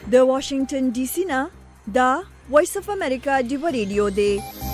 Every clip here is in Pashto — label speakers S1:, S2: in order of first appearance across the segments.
S1: د واشنگټن ډي سي نه دا وایس اف امریکا دی ریډیو دی.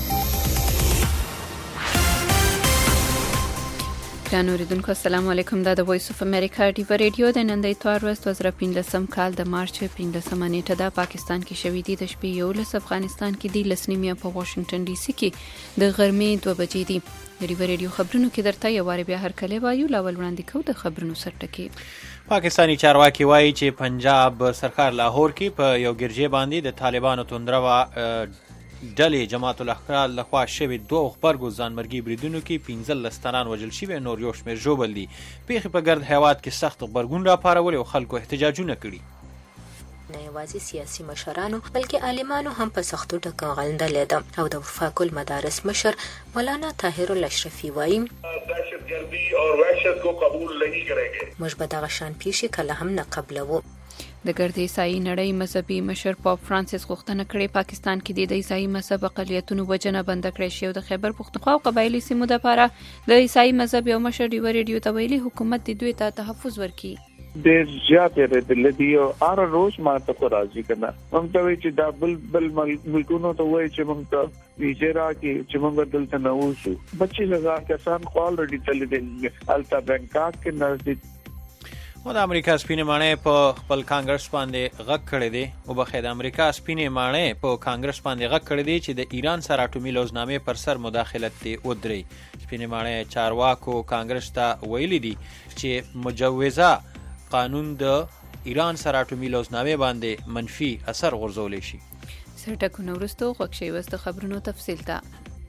S2: ګرانو اوریدونکو السلام علیکم. دا د وایس اف امریکا دی ریډیو د نن د اتوار ورځ 2015 کال د مارچ 15 نیټه د پاکستان کې شوې دي. د شپې 11 افغانستان کې دی، لسنیمه په واشنگټن ډي سي کې د غرمې 2 بجې دي. د ریډیو خبرونو کې درته یو واره بیا هر کله وایو. لاول وړاندې کوو د خبرونو سرټکي.
S3: پاکستانی چارواکي وایي چې پنجاب سرکار لاهور کې په یو ګرجې باندې د طالبانو توندروا ډلې جماعت الاحرار لخوا شوي 2 خبرګو ځانمرګي بریدونو کې 15 تنان وژل شوي، نور یو شمېر ژوبل دي. پیښې په ګرد هیواد کې سخت غبرګون راپارول او خلکو احتجاجونه کړي.
S4: نه یوازې سیاسي مشرانو بلکې عالمانو هم په سختو ټکو غلنده لیده او د وفاق المدارس مشر مولانا طاهر الاشرفي وایي
S5: دهشتگردی اور وحشت کو قبول نہیں کریں گے.
S4: موږ به دغه شان پیښې کله هم نه قبلوو.
S2: د ګرد عیسائی نړۍ مذهبي مشر پاپ فرانسیس غوښتنه کړې پاکستان کې د عیسائی مذهب اقلیتونو وجنه بند کړی شي او د خیبر پښتونخوا او قبایلی سیمو لپاره د عیسائی مذهب یو مشر دی ریډیو ته ویلي حکومت د دوی ته تحفظ ورکړي.
S6: ډېر زیاتې ردلدي او هر روز ما ته خو راځي کنه موږ ته وی چې دا بل ملکونو ته وایي چې موږ ته ویزرا کې چې موږ دلته نه اوسو. بچي لږه کسان خو الریډي تل دي التا بانکاک کې نزدیک.
S3: او د امریکا سپینې ماڼۍ په خپل کانګرس باندې غږ کړی دی. او بخیر د امریکا سپینې ماڼۍ په کانګرس باندې غږ کړی دی چې د ایران سره اټومي لوزنامې پر سر مداخلت دی ودري. سپینې ماڼۍ چارواکو کانګرس ته ویلي دي چې مجوزه قانون د ایران سره اټومي لوزنامې باندې منفي اثر غورځولی شي.
S2: سرټکونه وروسته غوږ شئ اوس د خبرونو تفصیل ته.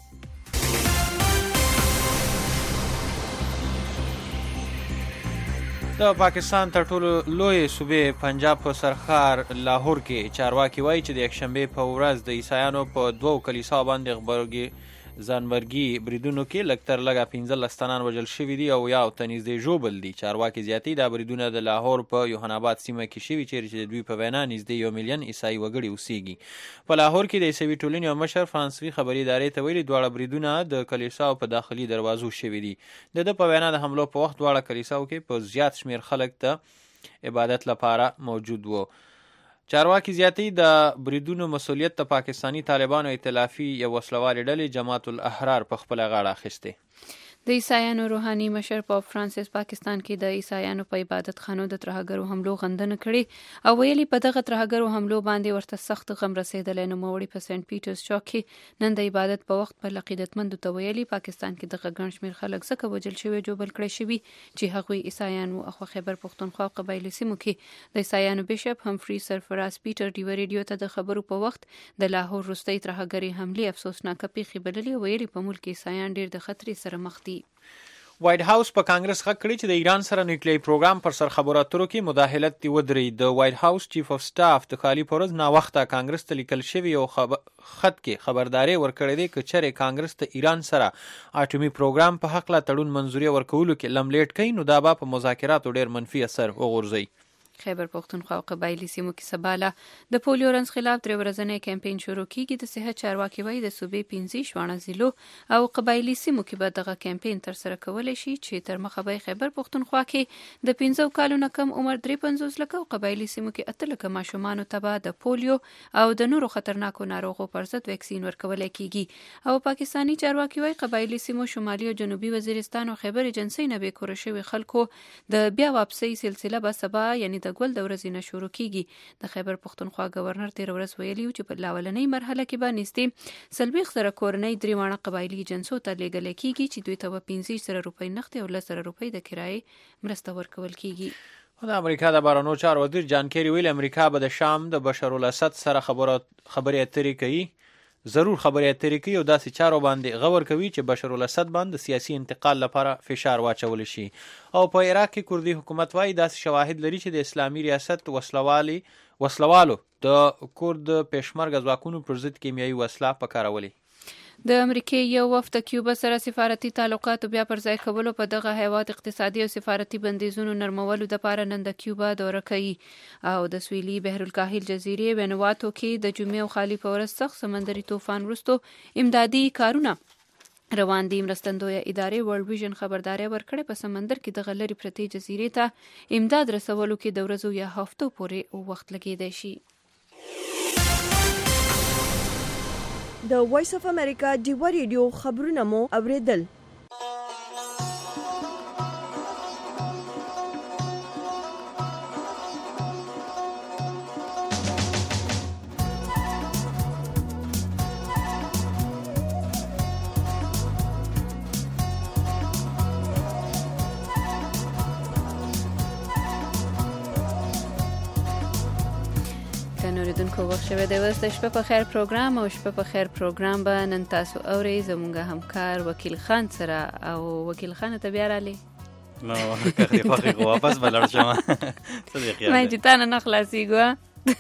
S3: د پاکستان تر ټولو لوی صوبې پنجاب په سرخار لاهور کې چارواکي وایي چې د یکشنبې په ورځ د عیسایانو په 2 کلیساو باندې ځانمرګي بریدونو کې لږ تر لږه 15 تنان وژل شوي دي او یو ته نږدې ژوبل دي. چارواکي زیاتي دا بریدونه د لاهور په یوحنا آباد سیمه کې شوي چیرې چې د دوی په وینا نږدې 1 میلیون عیسائی وګړي اوسېږي. په لاهور کې د عیسوي ټولنې یو مشر فرانسوي خبري ادارې ته ویلي دواړه بریدونه د کلیساو په داخلي دروازو شوي دي. د په وینا د حملو په وخت دواړه کلیساو کې په زیات شمیر خلک ته عبادت لپاره موجود وو. چارواکي زیاتی د بریدونو مسؤلیت د پاکستانی طالبانو ائتلافي یو وسلوالې ډلې جماعت الاحرار په خپله غاړه اخیستی.
S2: د عیسایانو روحاني مشر پاپ فرانسیس پاکستان کې د عیسایانو په عبادت خانو د ترهګرو حملو غندنه کړې او ویلي په دغه ترهګرو حملو باندې ورته سخت غم رسېدلی. نوموړي په سنت پیټرز چوک کې نن د عبادت په وخت په عقیدتمندو ته ویلي پاکستان کې دغه ګڼ شمېر خلک ځکه وژل شوي جوبل کړی شوي چې هغوی عیسایان وو. اخوا خیبر پښتونخوا او قبایلي سیمو کې د عیسایانو بشپ همفري سرفراز پیټر ډیو ریډیو ته د خبرو په وخت د لاهور وروستۍ ترهګرې حملې افسوسناکه پیښې بللې او ویلي په ملک عیسایان ډېر د خطرې سره مخ دي.
S3: وایټ هاوس په کانګرس غږ کړی چې د ایران سره نیوکلیري پروګرام پر سر خبرو اترو کې مداخلت دی ودري. د وایټ هاوس چیف اف سټاف د کالي پرز نا وخته کانګرس ته لیکل شوی او خط کې خبرداري ورکړې ده چې چېرې کانګرس ته ایران سره اټومي پروګرام په حق لا تړون منځوري ورکولو کې لملیټ کوي نو دا به په مذاکراتو ډېر منفي اثر وغورځي.
S2: خیبر پښتونخوا او قبایلی سیمو کې سباله د پولیو رنځ خلاف 3 ورځنی کمپاین شروع کیږي. د صحت چارواکي وایي د صوبې 15 شوانه ضلعو او قبایلی سیمو کې به دغه کمپاین تر سره کولی شي چې تر مخه به خیبر پښتونخوا کې د 15 کالو کم عمر 53 لکه او قبایلی سیمو کې 8 لکه ماشومان ته به د پولیو او د نورو خطرناکو ناروغو پر ضد ویکسین ورکول کیږي. او پاکستانی چارواکي وایي قبایلی سیمو شمالي او جنوبي وزیرستان او خیبر ایجنسی نه به کور شوی خلکو د بیا واپسی سلسله به سبا یعنی د ګل د ورځې نه شروع کیږي. د خیبر پښتونخوا گورنر تیر ورځ ویلي چې په لاولنۍ مرحله کې به نږدې 40 کورنۍ 3 وانه قبایلی ایجنسو ته لیږل کیږي چې دوی ته 15 روپۍ نقد او 10 روپۍ د کرایې مرسته ورکول کیږي.
S3: د امریکا د بهرنیو چارو وزیر جان کیری ویل امریکا به د شام د بشار الاسد سره خبرې اترې کوي ضرور خبرې اترې کوي او داسې چارو باندې غور کوي چې بشار الاسد باندې سیاسي انتقال لپاره فشار واچول شي. او په عراق کې کردي حکومت وايي داسې شواهد لري چې د اسلامي ریاست وسلوالو د کورد پېشمرګه ځواکونو پر ضد کیمیاوي وسله پکارولې.
S2: د امریکای یو وفد کیوبا سره سفارتي تعلقات بیا پر ځای کولو په دغه هیواد اقتصادي او سفارتي بندیزونو نرمولو لپاره نن د کیوبا دوره کوي او د سویلي بحر الکاهل جزیرې وینواتو کې د جمعې او خالی په ورځ سخت سمندري طوفان وروسته امدادي کارونه روان دي. مرستندویه ادارې ورلد ویژن خبرداري ورکړې په سمندر کې د غلری پرتې جزیرې ته امداد رسولو کې د ورځو یا هفتو پورې وخت لګیدای شي.
S1: د وایس اف امریکا ډیوا ریډیو خبرونه مو اوریدل.
S2: اوریدونکو وخت شوه د وست شپه په خیر پروګرام او شپه په خیر پروګرام به نن تاسو اوري زمونږ همکار وکیل خان سره او وکیل خان ته بیا رالی
S7: نو که خو واپس بلړ شم څه دی خیال
S2: مې چې تا نه خلاصيږه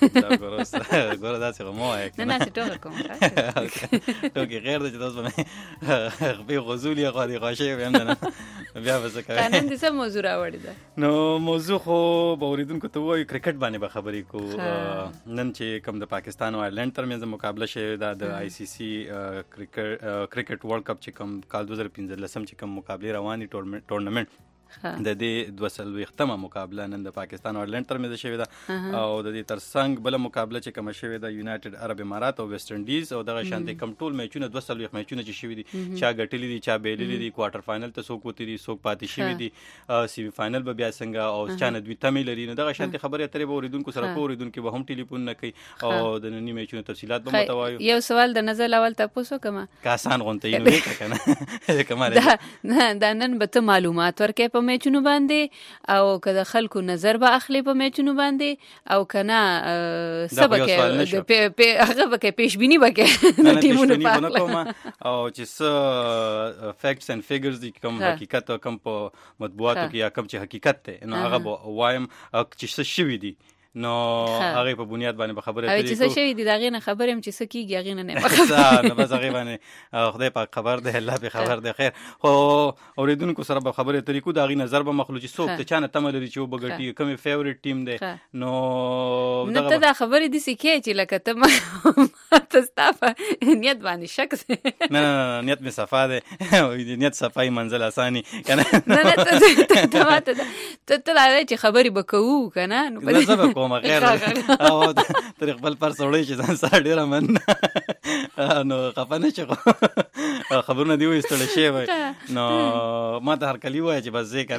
S7: ګوره داسې مو
S2: نه نه ټوګه کوم
S7: ټوګه غیر د تاسو باندې خپل غزولي غوړي غاشه ویم نه بیا به څه کوي
S2: نن دې څه موضوع راوړی ده
S7: نو موضوع خو به اوریدونکو ته وایي کرکټ باندې به خبرې کو نن چې کوم د پاکستان او آیرلند ترمنځ مقابله شوې ده د آی سی سی کرکټ ورلد کپ چې کوم کال 2015 چې کوم مقابله رواني ټورنمنت د دې 200مه مقابله نن د پاکستان او آیرلند ترمنځ شوې ده او د دې ترڅنګ بل مقابله چې کوم شوې ده یونایټډ عرب امارات او ویسټ انډیز او دغه شانتي کم ټول میچونه 200 میچونه چې شوې دي چا ګټلې دي چا بیللې دي کوارټر فائنل ته څوک وتی دي څوک پاتې شوې دي سیمی فائنل به بیا څنګه او چا نه دوی تمې لري نو دغه شانتي خبرې اترې به اوریدونکو سره اوریدونکو به هم ټلیفون نه کوي او د نننی میچونو تفصيلات به متوایو
S2: یو سوال د نظر اول تاسو کوم
S7: کاسان غونته یې نه کنه کمال
S2: دا نن به ته معلومات ورکې په میچونو باندې او کله خلکو نظر به اخلي په میچونو باندې او کنه سبکه هغه به پیش بینی وکړي د ټیمونو په اړه
S7: او چې څه فیکټس اند فیګرز دي کوم حقیقت او کوم په مطبوعاتو کې یا کوم چې حقیقت ته نو هغه وایم چې څه شوی دي نو هغه په بنیاد باندې خبره
S2: کوي چې څه شوی دي دا غینه خبرم چې څه کیږي غینه نه
S7: نو بس هغه باندې خدای پاک خبر ده الله به خبر ده خیر خو اوریدونکو سره به خبره طریقو دا غي نظر به مخلوق څوک ته چانه تمل لري چې وبګټي کوم فیورټ ټیم ده نو
S2: ته دا خبره دي سکه چې لکه ته تستافه نیت باندې شک
S7: نه نیت می صفا ده نیت صفای منزل اساني کنه
S2: نه ته راځي چې خبري بکوو کنه
S7: نو ما غیر او طریق بل پر سوړی چې ځان سره ډیره من نو خفنه چې خبرونه دی وستل شي نو ما ته هر کلی وای چې بس زه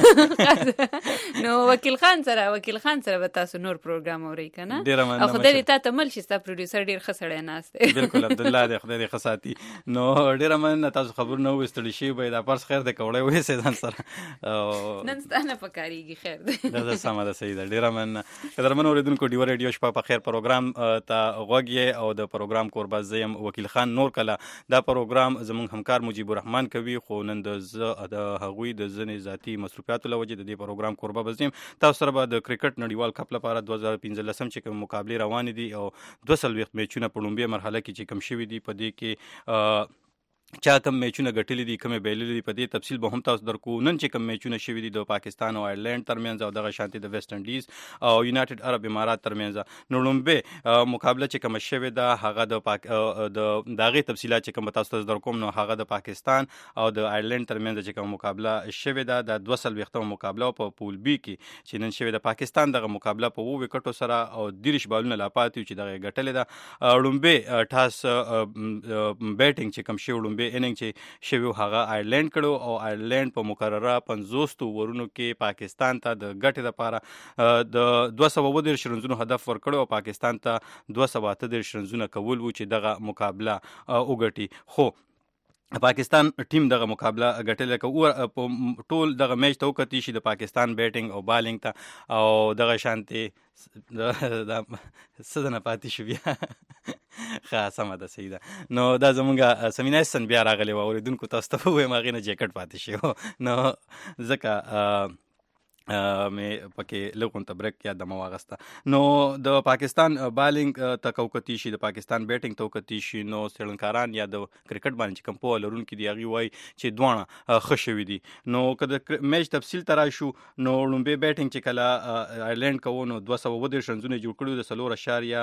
S7: کنه
S2: نو وکیل خان سره به تاسو نور پروګرام اوري کنه
S7: ډیره من
S2: او خدای دې ته مل شي ستا پروډوسر ډیر خسړی ناشته
S7: بالکل عبد الله دې خدای دې خساتی نو ډیره من تاسو خبرونه وستل شي به دا پرس خیر دې کوړې وې سه ځان سره
S2: نن ستانه پکاريږي خیر دې
S7: دا سم ده صحیح ده ډیره من قدرمن اوریدونکو ډیوا ریډیو شپه په خیر پروګرام ته غوږی او د پروګرام قربا زیم وکیل خان نور کله دا پروګرام زموږ همکار مجيب الرحمن کوي خو نن د هغوی د ځنې ذاتی مصروفیاتو لوجه د دې پروګرام قربا بزیم تاسو سره به د کرکټ نړیوال کپ لپاره 2015 چې کوم مقابله روان دي او 200 میچونه په لومبي مرحله کې چې کم شوی دي په دې کې چا کوم میچونه ګټلې دي کومه بیللې دي په دې تفصیل به هم تاسو درکو نن چې کوم میچونه شوي دي د پاکستان او آیرلند ترمنځ او دغه شانتي د ویسټ انډیز او یونایټډ عرب امارات ترمنځ نو لومبه مقابله چې کوم شوي ده هغه د دغه تفصیلات چې کوم تاسو درکوم نو هغه د پاکستان او د آیرلند ترمنځ چې کوم مقابله شوي ده د 200 مقابله په پول بی کې چې نن شوي د پاکستان دغه مقابله په 2 وکټو سره او 10 بالونه لا پاتې چې دغه ګټلې ده لومبه ټاس بیټینګ چې کوم شوي به اننګ چې شوی هغه آیرلند کړو او آیرلند په مقرره 50 ورونو کې پاکستان ته د ګټې لپاره د 230 رنزونو هدف ورکړو او پاکستان ته 238 رنزونه کول وو چې دغه مقابله وګټي خو پاکستان ټیم دغه مقابله ګټل کوي ټول دغه میچ ته وکړي چې د پاکستان بیټینګ او بالینګ ته او دغه شانتي د سدنه پاتې شو بیا خاصه ده صحیح ده نو دا زمونږه سمینا سن بیا راغلی و اوریدونکو تاسو ته وایم هغه نه جیکټ پاتې شو نو ځکه مې پکې لغون ته بریک یا د مواغسته نو د پاکستان بالینګ تکوکتی شي د پاکستان بیټینګ توکتی شي نو سړنکاران یا د کرکټ باندې کوم په لرونکو دی هغه وای چې دوه خښوي دي نو کله میچ تفصیل ترا شو نو لومبي بیټینګ چې کله آیرلند کوو نو 210 رنزونه جوړ کړو د سلور اشاریه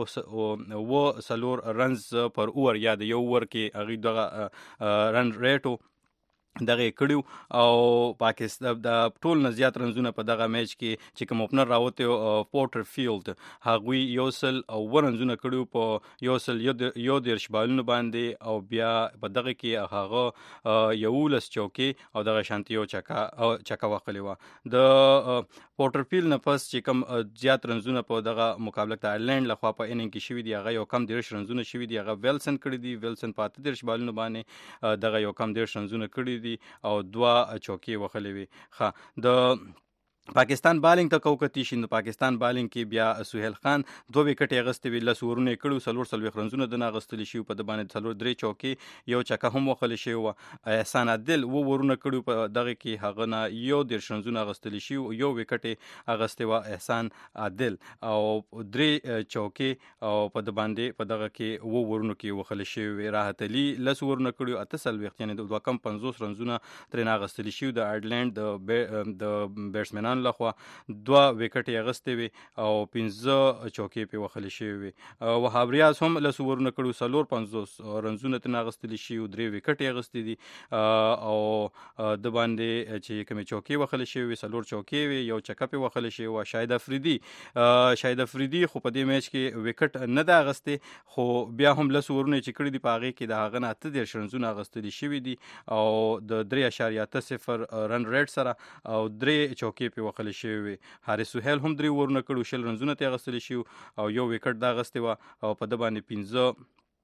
S7: او سلور رنز پر اور یا د یو ور کې هغه دغه رن ریټو دغه کړیو او پاکستان د ټول نه زیات رنزونه په دغه میچ کې چې کوم اوپنر راوته پورټر فیلډ هغوی یوسل او ورنزونه کړیو په یوسل یو دیرش بالونو باندې او بیا په دغه کې هغه 11 چوکۍ او دغه شانتیو چکا واخلې و د پورټر فیلډ نه پس چې کوم زیات رنزونه په دغه مقابله د آیرلند لخوا په اننګ کې شوي دي هغه یو کم 10 رنزونه شوي دي هغه ویلسن کړی دي ویلسن په 13 بالونو باندې دغه یو کم 10 رنزونه کړی دي او 2 چوکۍ وخلې وي د پاکستان بالینګ ته کوکتی شي نو پاکستان بالینګ کې بیا سهیل خان 2 وکټ غستې وی لس ورونه کړو سلور رنزونه د ناغستل شي په د باندې سلور 3 چوکۍ یو چکه هم وخل شي او احسان عادل و ورونه کړو په دغه کې هغه نه یو د رنزونه غستل شي یو وکټ غستې و احسان عادل او 3 چوکۍ او په د باندې په دغه کې و ورونه کې وخل شي راحت علي لس ورونه کړو اتصل وخت یعنی د 2 کم 50 رنزونه تر ناغستل شي د آیرلند د بیټسمنان لخوا 2 وکټ غستې وي او 15 چوکۍ په وخلې شي وي وهاب ریاض هم له سورونه کړو سلور 50 رنزونه تر غستل شي او 3 وکټ غستې دي او د باندې چې کوم چوکۍ وخلې شي وي سلور چوکۍ وي یو چکه په وخلې شي او شاهد افریدي خو په دې میچ کې وکټ نه دا غستې خو بیا هم له سورونه چې کړی دی په هغه کې د هغه نه 8 رنزونه غستل شي دي او د 3.0 رن ریټ سره او 3 چوکۍ په وخل شي وي حارث سهیل هم 3 ورونه کړو شل رنزونه ته غستل شي او یو وکټ دا غستې و او په د باندې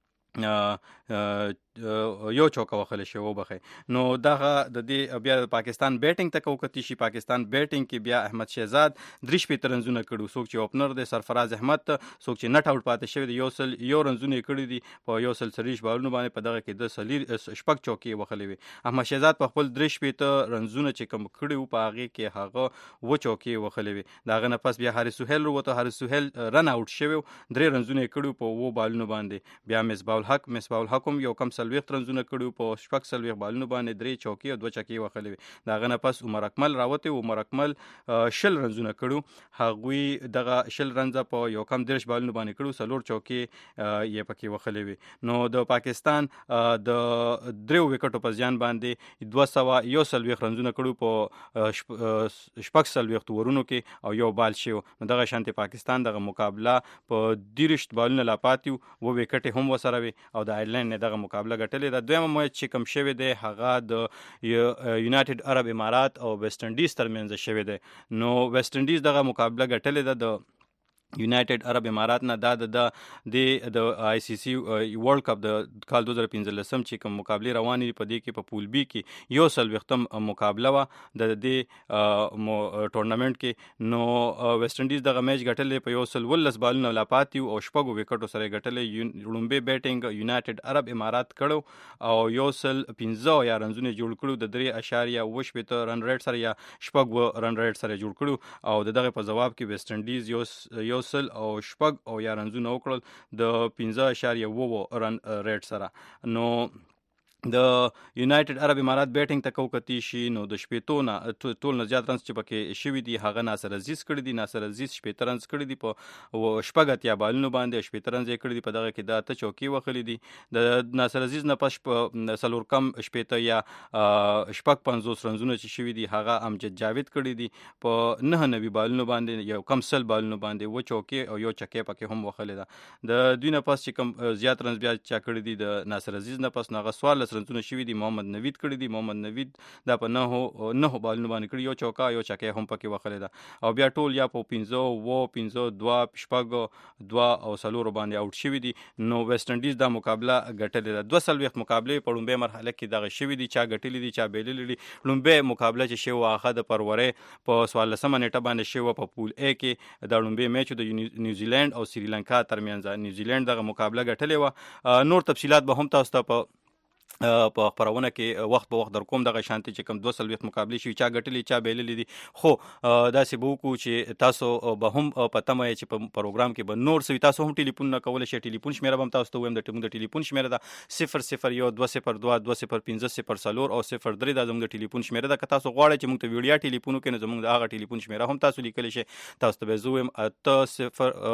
S7: 15 یو چوکه وخل شي وبخې نو دغه د دې بیا پاکستان بیټینګ ته کوکتی شي پاکستان بیټینګ کې بیا احمد شهزاد 3 رنزونه کړو څوک چې اوپنر دی سرفراز احمد څوک چې نټ اوټ پاتې شوی دی یو رنزونه کړی دي په یو سل سریش بالونو باندې په دغه کې د سلیر شپک چوکۍ وخلې وي احمد شهزاد په خپل 3 رنزونه چې کوم کړیو په هغه کې هغه و چوکۍ وخلې وي داغه نه پس بیا حارث سهیل وروته حارث سهیل رن اوټ شوی 3 رنزونه کړیو په و بالونو باندې بیا مصباح الحق هم یو کم 40 رنزونه کړیو په شپږ 40 بالونو باندې 3 چوکۍ او 2 چکۍ وخلې وي داغه نه پس عمر اکمل راوته عمر اکمل شل رنزونه کړو هغوی دغه شل رنزه په یو کم 10 بالونو باندې کړو سلور چوکۍ یې پکې وخلې وي نو د پاکستان د 3 وکټو په ځان باندې 241 رنزونه کړو په شپږ 40 ورونو کې او یو بال شو نو دغه شانتي پاکستان دغه مقابله په 10 بالونو لا پاتیو و وکټ هم وسره وي او د آیرلند نه دغه مقابله ګټلې ده دویمه میچ چې کوم شوی دی هغه د یونایټډ عرب امارات او ویسټ انډیز ترمنځ شوی دی نو ویسټ انډیز دغه مقابله ګټلې ده د یونایټډ عرب امارات نه د آی سی سی ورلد کپ د کال 2015 چې کوم مقابله روانې په دې کې په پول بی کې یو سل وختم مقابله وا د دې ټورنمنت کې نو ویسټ انډیز دغه میچ ګټلې په یو سل ولس بالونو لا پاتې او شپږ وکټو سره ګټلې لومبه بیټینګ یونایټډ عرب امارات کړو او یو سل 15 یا رنزونه جوړ کړو د 3.8 رن ریټ سره یا شپږ رن ریټ سره جوړ کړو او دغه په جواب کې ویسټ انډیز یو سل او شپږ او یا رنزونه وکړل د 15.9 رن ریټ سره نو د یونایټډ عرب امارات بیټینګ ته کوکتی شي نو د شپېتونه ټول نه زیات رنز چې پکې شوي دي هغه ناصر عزیز کړی دي ناصر عزیز 15 رنز کړی دي په شپږ بالونو باندې 15 رنز کړی دي په دغه کې د 8 چوکۍ وخلې دي د ناصر عزیز نه پس په سلور کم 15 یا شپږ 50 رنزونه چې شوي دي هغه امجد جاوید کړی دي په 99 بالونو باندې یو کم سل بالونو باندې و چوکۍ او یو چکۍ پکې هم وخلې ده د دوی نه پس چې کم زیات رنز بیا چا کړی دي د ناصر عزیز نه پس نغه سوال رنزونه شوي دي محمد نوید کړی دي محمد نوید دا په نه بالونو باندې کړی یو چوکا یو چکه هم پکې وخلې ده او بیا ټول یا په 15 2 شپږ 2 او سلور باندې اوټ شوي دي نو ویسټ انډیز دا مقابله ګټلې ده 200 وخت مقابله په لومبه مرحله کې دغه شوي دي چا ګټلې دي چا بیللې دي لومبه مقابله چې شو واخه د پرورې په 14 نیټه باندې شو په پول A کې د لومبه میچ د نیوزیلند او سریلانکا ترمنځ نیوزیلند دغه مقابله ګټلې و نور تفصيلات به هم تاسو ته په خبرونه کې وخت په وخت در کوم دغه شانتي چې کوم 200 وخت مقابله شي چا ګټلې چا بیللې دي خو داسې به وکړو چې تاسو به هم پته مې چې په پروګرام کې به نور سوي تاسو هم ټلیفون نه کولای شئ ټلیفون شمیره هم تاسو ته وایم د ټلیفون شمیره ده 001222050 او 03 دا زموږ ټلیفون شمیره ده که تاسو غواړئ چې موږ ته ویډیو ټلیفون وکړئ نو زموږ هغه ټلیفون شمیره هم تاسو لیکلی شئ تاسو ته به زویم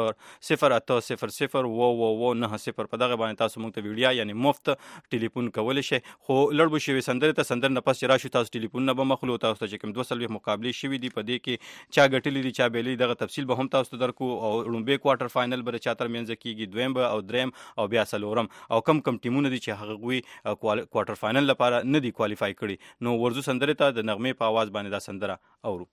S7: 08000 90 په دغه باندې تاسو موږ ته ویډیو یعنی مفت ټلیفون کولای کولی شئ. خو لړ به شوې سندرې ته سندر نه پس چې راشو تاسو ټلیفونونه به مخلو تاسو ته چې کوم 2 مقابلې شوي دي په دې کې چا ګټلې دي چا بیلې دغه تفصیل به هم تاسو ته درکو او لومبي کوارټر فائنل به چا ترمنځ کېږي دویم به او دریم او بیا څلورم او کم ټیمونه دي چې هغه کوارټر فائنل لپاره نه دي کوالیفای کړي. نو ورزو سندرې ته د نغمې په आवाज باندې دا سندره اورو.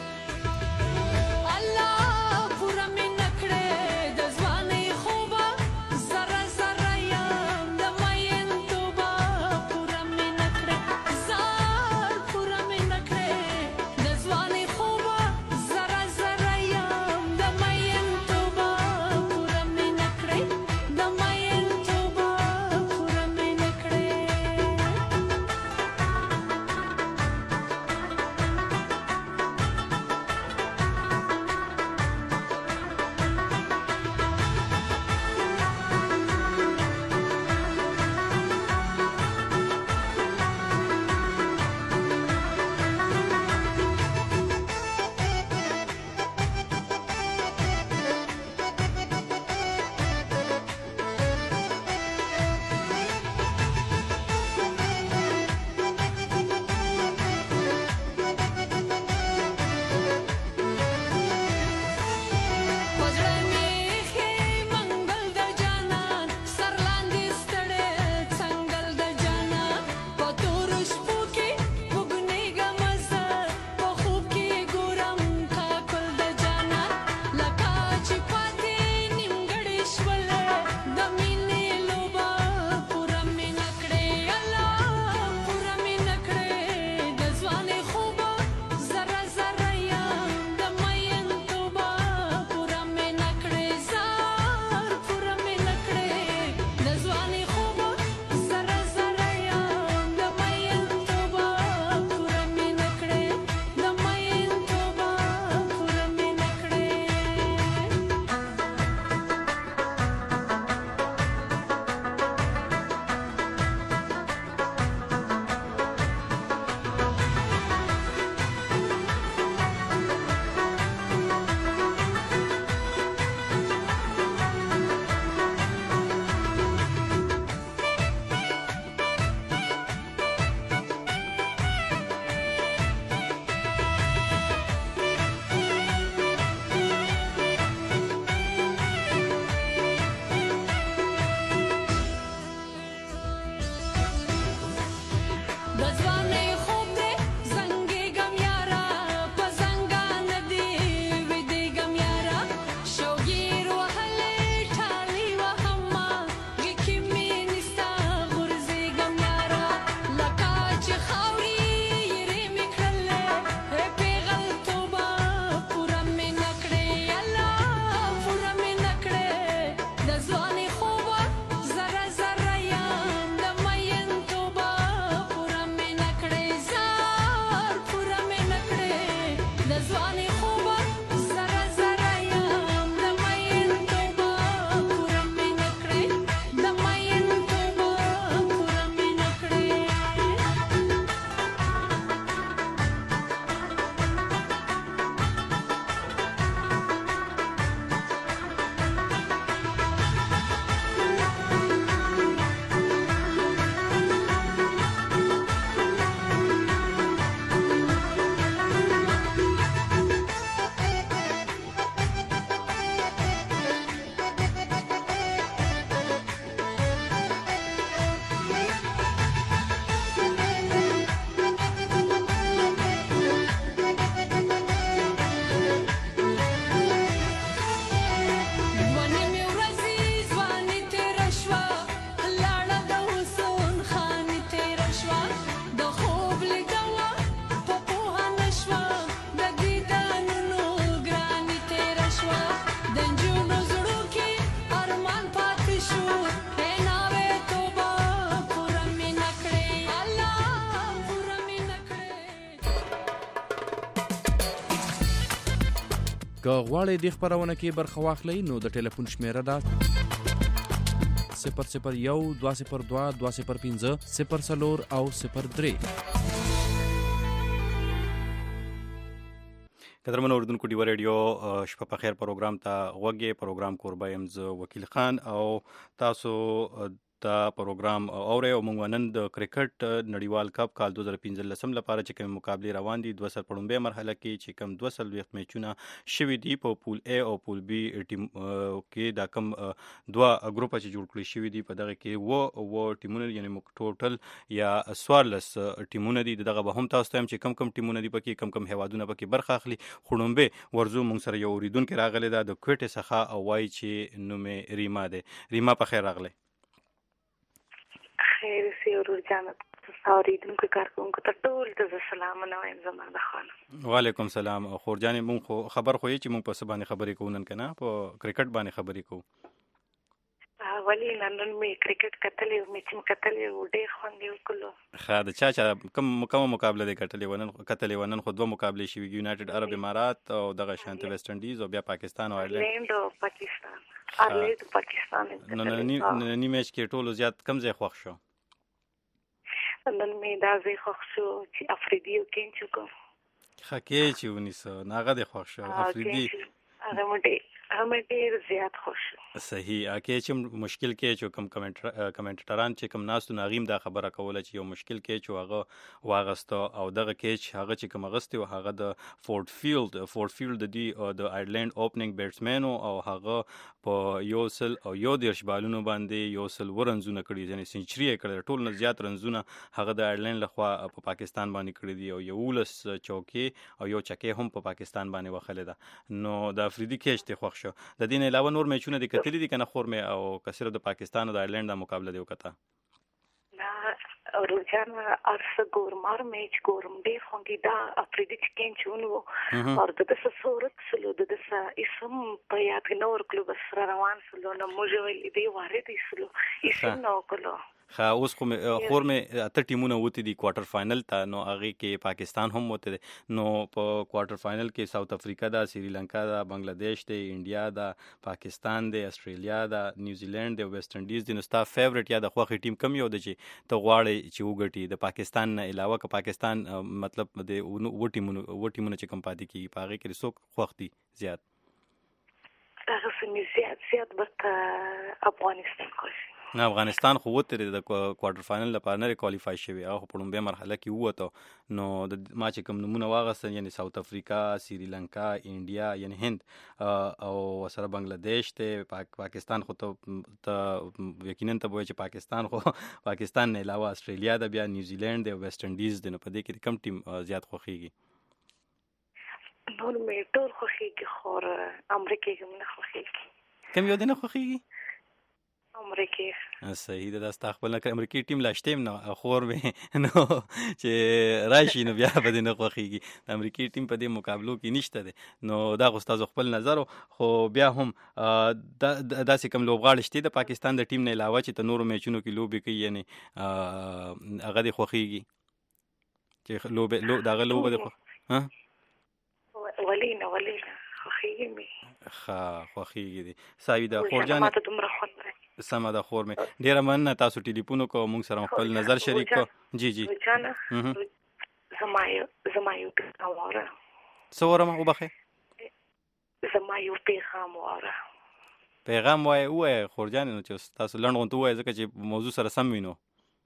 S8: که غواړئ د خبرونه کې برخه واخلئ نو د ټلیفون شمیره ده 001 202 205 04 او 03.
S7: قدرمن اوردونکو ډیو ریډیو شپه په خیر پروګرام ته غوږی پروګرام کوربه يم ز وکیل خان او تاسو ته پروګرام اوري او موږ نن د کرکټ نړیوال کپ کال 2015 لپاره چې کوم مقابله روان دي 200 پړومبه مرحله کې چې کوم 200 وخت میچونه شوي دي په پول A او پول B ټیم کې دا کوم دوه ګروپ چې جوړ کړی شوي دي په دغه کې و ټیمونه یعنی ټوټل یا 14 ټیمونه دي دغه به هم تاسو ته چې کم ټیمونه دي پکې کم هوادونه پکې برخه اخلي خړومبه ورزو موږ سره یو اوریدونکو راغلی دا د کوټه څخه او وای چې نومه ریما ده ریما په خیر راغلی
S9: خیر سي ورور جان اوریدونکو کارکونکو ته ټول ته سلام نه وایم زما د خان
S7: وعلیکم سلام خورجان مونږ خبر خو چې مونږ په سبانه خبرې کوو نن کنه په کرکټ باندې خبرې کوو
S9: ولی نن مې کرکټ کتلې او میچ کتلې او ډېر خوند یې وکړو
S7: خا د چا کوم مقابله دی کتلې ونن خو دوه مقابله شوي یونایټډ عرب امارات او دغه شانت ویسټ انډیز او بیا پاکستان او
S9: آیرلند او پاکستان آیرلند پاکستان
S7: نو نن میچ کې ټولو زیات کم ځای خوښ شو
S9: نن مې دا ځای خوښ شو چې افریدي او کینچو کو
S7: خکې چې ونیسو ناغه د خوښ شو افریدي
S9: هغه ډېر زیات خوښ
S7: صحیح اکه چې مشکل کې چې کوم کمنټران چې کوم ناس ناغیم دا خبره کوله چې یو مشکل کې چې هغه واغسته او دغه کې چې هغه چې کوم غستی او هغه د فورت فیلډ د آیرلند اوپننګ بیټسمن او هغه په یو دیرش بالونو باندې یو سل ورنزونه کړی یعنی سنچري کړی ټول نه زیات رنزونه هغه د آیرلند لخوا په پاکستان باندې کړی دی او یو لس چوکي او یو چکه هم په پاکستان باندې وخله ده نو د افریدي کې چې خوښ شو د دین علاوه نور میچونه د کتلې دي کنه خور مې او کثیر د پاکستان او د آیرلند د مقابله دی وکړه
S9: دا روزان ارس ګورمار میچ ګورم دی خونګي دا افریدي کې چونو او د څه صورت سلو د څه اسم په یاد نور کلوب سره روان سلو نو موږ ویل دی واره دي سلو اسم نو کلو
S7: خا اوس خو خور مې اته ټیمونه وته دي کوارټر فائنل ته نو هغه کې پاکستان هم وته دي نو په کوارټر فائنل کې ساوث افریقا دا سریلانکا دا بنگلاديش دی انډیا دا پاکستان دی استرالیا دا نیوزیلند دی ویسټ انډیز دی نو ستا فیورټ یا د خوخي ټیم کم یو د چې ته غواړې چې وګټي د پاکستان نه علاوه که پاکستان مطلب د و ټیمونه چې کم پاتې کیږي په هغه کې څوک خوښ دي زیات
S9: هغه سمې زیات به افغانستان خوښ
S7: نه افغانستان خو وته د کوارټر فائنل لپاره نه کوالیفای شوی او په لومبه مرحله کې وته نو د ما چې کوم نمونه واغستل یعنی ساوث افریقا سریلانکا انډیا یعنی هند او سره بنگلاديش ته پاکستان خو ته یقینا ته وایي چې پاکستان نه علاوه استرالیا د بیا نیوزیلند او ویسټ انډیز د نو په دې کې کم ټیم زیات خوخيږي
S9: نور مې ټول خوخيږي خور امریکا کې نه خوخيږي
S7: کم یو دینه خوخيږي
S9: امریکا
S7: صحیح ده تاسو خپل نه امریکای ټیم لاشتیم نه خور به نو چې راشي نو بیا به نه خوخيږي د امریکای ټیم په دې مقابلو کې نشته ده نو دا غوستازو خپل نظر خو بیا هم داسې کوم لوبغاړي شته د پاکستان د ټیم نه علاوه چې د نورو میچونو کې لوبي کوي یعنی هغه د خوخيږي چې لوبه دغه لوبه ده
S9: ها ولینا خوخيږي می
S7: خوخيږي دي ساوي د خورجان
S9: ماته دومره خوند
S7: سمه ده خور مې ډیره مننه تاسو ټلیفون کو موږ سره خپل نظر شریک کو جی
S9: زما یو پیغام وره
S7: څوره ما وبخه
S9: زما یو
S7: پیغام وای خورجان نو چې تاسو لنډ غونته وای ځکه چې موضوع سره سم وینو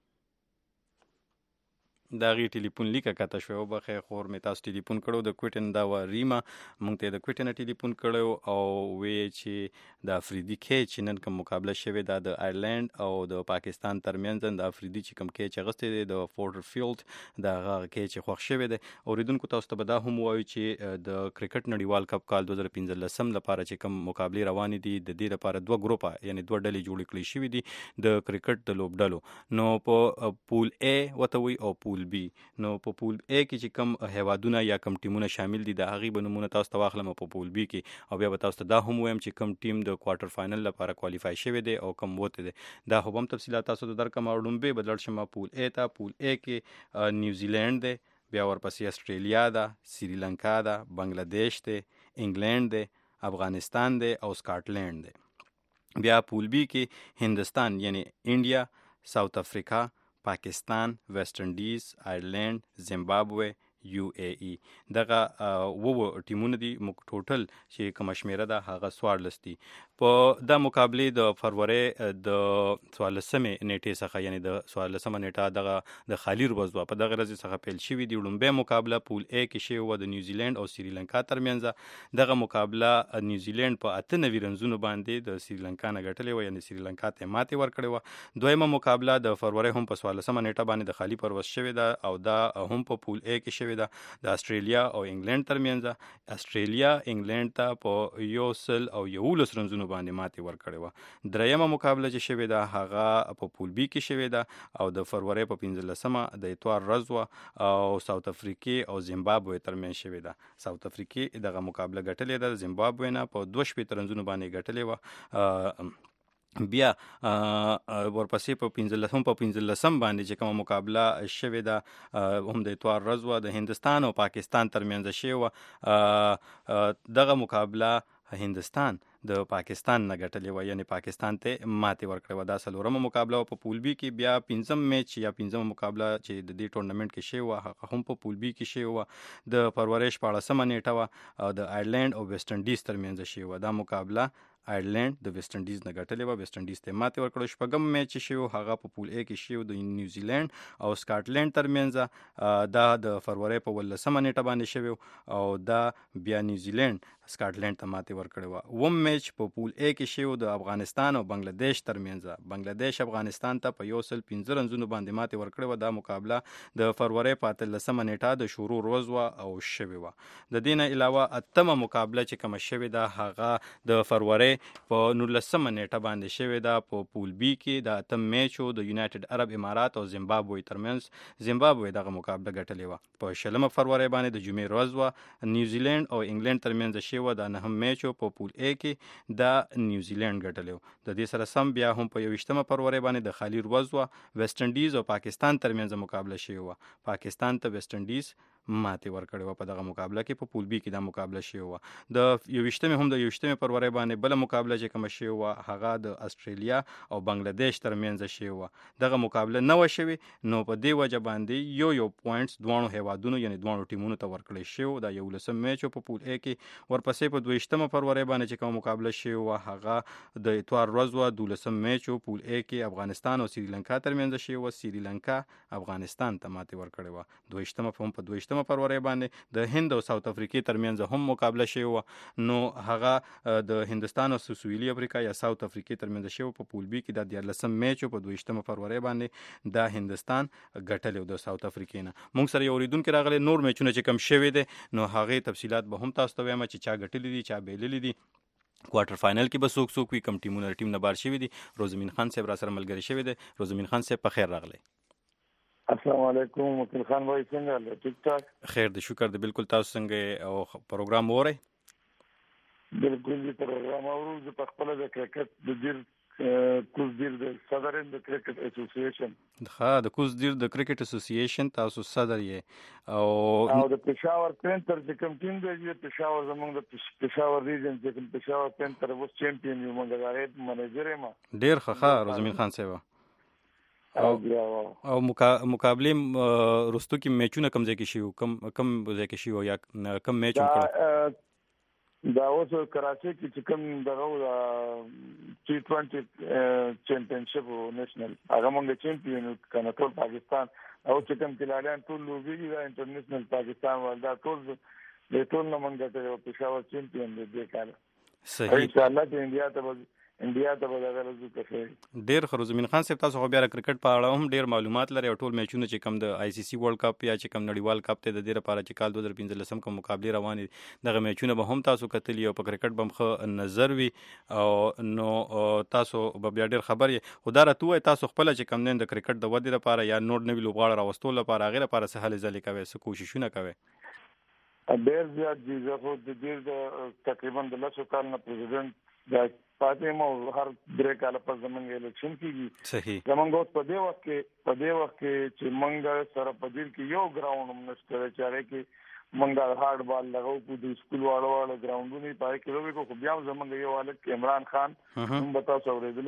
S7: دا غي ټلیفون لیکه کاته شو وبخه خور مې تاسو ټلیفون کړو د کوټن دا و ریما مونږ ته د کوټن ټلیفون کړو او وی چې د افریدي کې چې نن کوم مقابله شوه د آیرلند او د پاکستان ترمنځ د افریدي چې کوم کې چې غسته د فورټر فیلډ دا هغه کې چې خوښ شوه د اوریدونکو تاسو ته به دا هم وایي چې د کرکټ نړیوال کپ کال 2015 لپاره چې کوم مقابله روان دي د دې لپاره دوه ګروپه یعنی دوه ډلې جوړ کړي شوې دي د کرکټ د لوبډلو نو په پول A وته وي او پول B نو په پول A کې چې کم هوادونه یا کم ټیمونه شامل دي د هغه بنمونه تاسو ته واخلم په پول B کې او بیا به تاسو ته دا هم وایم چې کم ټیم د کوارټر فائنل لپاره کوالیفای شوی دی او کم وته دی دا هم تفصيلات تاسو ته درکم اورم به بدل شمه پول A ته پول A کې نیوزیلند دی بیا ورپسې استرالیا ده سریلانکا ده بنگلاديش دی انګلند دی افغانستان دی او سکاټلند دی بیا پول B کې هندستان یعنی انډیا ساوث افریقا پاکستان ویسټ انډیز آیرلند زیمبابوے UAE. دغه ټیمونه دي ټوټل چې کوم شمیره ده هغه 14 دي. په د مقابله د فروری د 14 نیټې څخه یعنی د 14 نیټه دغه د خالی ورځ په دغه ورځ څخه پیل شوې دي. لومبه مقابله پول A کې شوی و د نیوزیلند او سریلانکا ترمنځ. دغه مقابله نیوزیلند په 98 رنزونو باندې د سریلانکا نه ګټلې و یعنی سریلانکا ته ماتې ورکړې و. دویمه مقابله د فروری هم په 14 نیټه باندې د خالی پرواز شوی ده او دا هم په پول A کې شوی ده د استرالیا او انګلند ترمنځ. استرالیا انګلند ته په 111 رنزونو باندې ماتې ورکړې و. دریمه مقابله چې شوی ده هغه په پول B کې شوی ده او د فروری په 15 د اتوار ورځ و او ساوث افریقا او زیمبابوې ترمنځ شوی ده. ساوث افریقا دغه مقابله ګټلې ده، زیمبابوې نه په 2 رنزونو باندې ګټلې و. بیا ورپسې په 15 باندې چې کومه مقابله شوې ده هم د اتوار ورځ و د هندستان او پاکستان ترمنځ شوې و. دغه مقابله هندستان د پاکستان نه ګټلې و یعنی پاکستان ته ماتې ورکړې و. دا څلورمه مقابله په پول B کې. بیا 5م میچ یا 5مه مقابله چې د دې ټورنمنت کې شوی و هغه هم په پول B کې شوی و د فروری 14 نیټه و او د آیرلند او ویسټ انډیز ترمنځ شوی و. دا مقابله آیرلند د ویسټ انډیز نه ګټلې و، ویسټ انډیز ته ماتې ورکړه. شپږم میچ شوی هغه په پول A کې شوی د نیوزیلند او سکاټلند ترمنځ. دا د فروری په 18 نیټه باندې شوی او دا بیا نیوزیلند سکاټلند ته ماتې ورکړه و. وم میچ په پول A کې شوی د افغانستان او بنگلاديش ترمنځ. بنگلاديش افغانستان ته په 115 رنزونو باندې ماتې ورکړه و. دا مقابله د فروری په 13 نیټه د شروع ورځ و او شوی و. د دې نه علاوه 8مه مقابله چې کوم شوی ده هغه د فروری په 19 نیټه باندې شوی ده په پول B کې. د 8م میچ د یونایټډ عرب امارات او زیمبابوې ترمنځ. زیمبابوې دغه مقابله ګټلې و. په 16 فروری باندې د جمعې ورځ و نیوزیلند او انګلند ترمنځ شوی و. د 9م میچ په پول A کې د نیوزیلند ګټلې و. د دې سره سم بیا هم په 21 فروری باندې د خالی ورځ و ویسټ انډیز او پاکستان ترمنځ مقابله شوی و. پاکستان ته ویسټ انډیز ماتې ورکړې و. په دغه مقابله کې په پول B کې دا مقابله شوی و. د 21 فروری باندې بل مقابله چې کوم شوی و هغه د استرالیا او بنگلاديش ترمنځ شوی و. دغه مقابله نه و شوی نو په دې وجه باندې یو پوینټس دوه هیوادونو یعنی دوه ټیمونو ته ورکړل شوی. دا 11 میچ په پول A کې. ورپسې په 22 فروری باندې چې کوم مقابله شوی و هغه د اتوار ورځ و 12 میچ په پول A کې افغانستان او سریلانکا ترمنځ شوی و. سریلانکا افغانستان ته ماتې ورکړې و. 22 فروری باندې د هند او ساوث افریقا ترمنځ هم مقابله شوی و. نو هغه د هندستان او سویلي افریقا یا ساوث افریقا ترمنځ شوی په پول B کې. د 14 میچ په 22 فروری باندې د هندستان ګټلې د ساوث افریقا نه. موږ سره یو ریدونکو راغلی نور میچونه چې کم شوی دي نو هغه تفصيلات به هم تاسو ته وایم چې چا ګټلې دي چا بیللې دي. کوارټر فائنل کې به څوک وي کم ټیمونه ټیم نه بار شوی دي. روزمین خان صاحب را سره ملګری شوی دی. روزمین خان صاحب په خیر راغلی.
S6: السلام علیکم وکیل خان وای څنګه ټیک ټاک؟
S7: خیر دی شکر دی. بالکل تاسو څنګه او پروګرام وره؟
S6: بالکل دی پروګرام اورو په خپل د کرکټ د دیر کوزدیر د صدرن د کرکټ اسوسییشن
S7: د کوزدیر د کرکټ اسوسییشن تاسو صدر یې
S6: او د پېښور پینتر د کوم ټیم دی پېښور زموږ د پېښور ریجن د پېښور پینتر وس چمپیون یو موږ د هیډ منیجر ما
S7: ډیر ښه روزمین خان صاحب. او مقابله رستو کې میچونه کم ځای کې شي کم ځای کې شي یا کم میچ وکړ؟
S6: دا اوس کراچي کې چې کوم دغه T20 چمپیونشپ نېشنل هغه موږ چمپیون کنه ټول پاکستان او چې کوم کلاډان ټول لوبي دا انټرنیشنل پاکستان ولدا ټول د ټول نه موږ ته پېښور چمپیون دی کار. صحیح ان شاء الله چې انډیا ته به راغلی کوي.
S7: ډیر روزمین خان صاحب تاسو خو بیا کرکټ په اړه هم ډیر معلومات لري او ټول میچونه چې کم د ICC ورلد کپ یا چې کم نړیوال کپ ته د دې لپاره چې کال 2015 کوم مقابله روانه دغه میچونه به هم تاسو کتلی او په کرکټ بم خو نظر وي او نو تاسو به بیا ډیر خبر یې. خو دا راته تاسو خپل چې کم نه د کرکټ د ودی لپاره یا نور نوی لوبغاړي راوستول لپاره غیر لپاره سهال ځلې کوي څه کوششونه کوي؟
S6: ډیر زیات دي. زه خو د دې تقریبا د 10 کال نه پریزیدنت د پاتې مو هر درې کال په زمونږ الیکشن کېږي.
S7: صحیح.
S6: زمونږ په دې وخت کې چې مونږ سره په دې کې یو ګراوند منستر چاره کې مونږ هارد بال لګاو په د سکول واړو ګراوندونو پای کې لوبي کو بیا زمونږ یو والد عمران خان هم بتا څورېدلې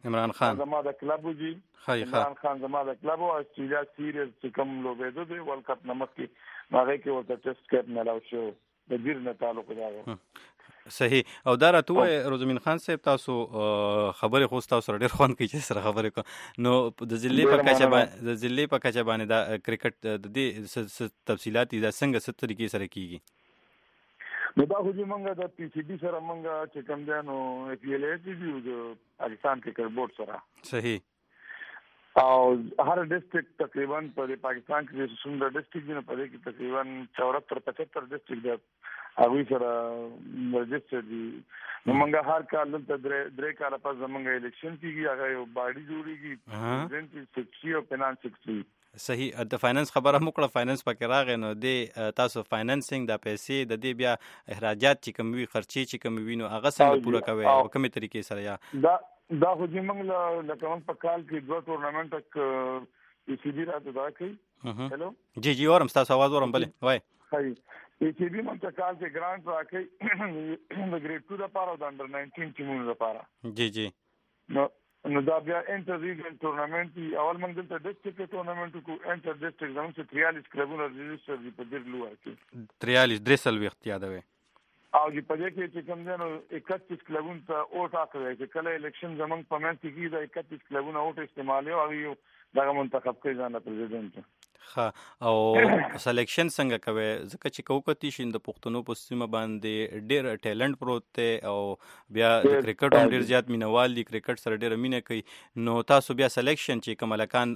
S7: عمران خان
S6: زما د کلب وجي عمران خان زما د کلب او استرالیا سیریز چې کوم لوبېدو دی ورلد کپ نمک کې هغه کې ورته ټیسټ کېپ نه لاو شو د دیر نه تعلق دی.
S7: صحیح. او دا راته روزمین خان صاحب تاسو خبرې خو تاسو سره ډېر خوند کوي چې سره خبرې کو نو د ضلع په کچه باندې دا کرکټ د دې تفصیلات دا څنګه ست طریقې سره کیږي؟
S6: نو دا خو چې موږ د پی سی بي سره موږ چې کوم دی نو پی ایل ایس دی د پاکستان کرکټ بورډ سره
S7: صحیح.
S6: او هر ډیسټریکټ تقریبا په پاکستان کې څومره ډیسټریکټ دي په دې کې تقریبا 74-75 ډیسټریکټ دي هغه سره رجسټر دي. نو موږ هر کال دلته درې کال پس زموږ الیکشن کیږي هغه یو باډي جوړیږي پریزیدنت سیکشن او فینانس سیکشن.
S7: صحیح. د فاینانس خبره موکړه فاینانس پکې راغی نو د تاسو فاینانسینګ د پیسې د دې بیا اخراجات چې کوم وي خرچې چې کوم وي نو هغه څنګه پوره کوي او کومه طریقې سره یا
S6: دا خو چې موږ لکه موږ په کال کې 2 ټورنامنت تک پی سی بي راته دا کوي. هلو
S7: جی اورم تاسو आवाज اورم بلې وای
S6: هاي پی سی بي موږ ته کال کې ګرانټ راکړي د ګریډ 2 لپاره او د انډر 19 ټیمونو لپاره.
S7: جی
S6: نو دا بیا انټر ریجنل ټورنامنت دی. اول موږ دلته ډیسټریکټ ټورنامنت کو انټر ډیسټریکټ زموږ څخه 43 کلبونه رجسټر دي په دې لوړ کې
S7: 43 درسل وخت یادوي
S6: او د پدې کې چې کوم دی نو 31 کلبون ته اوټ اخلي چې کله الیکشن زمونږ په منځ کې دا 31 کلبونه اوټ استعمالي او یو دغه منتخب کوي ځان پریزیدنت.
S7: ها او سلیکشن څنګه کوي ځکه چې کوکتی شین د پښتنو په سیمه باندې ډېر ټیلنٹ پروت ته او بیا د کرکټ هم ډېر زیات مینوال دي کرکټ سره ډېر مینه کوي نو تاسو بیا سلیکشن چې کمالکان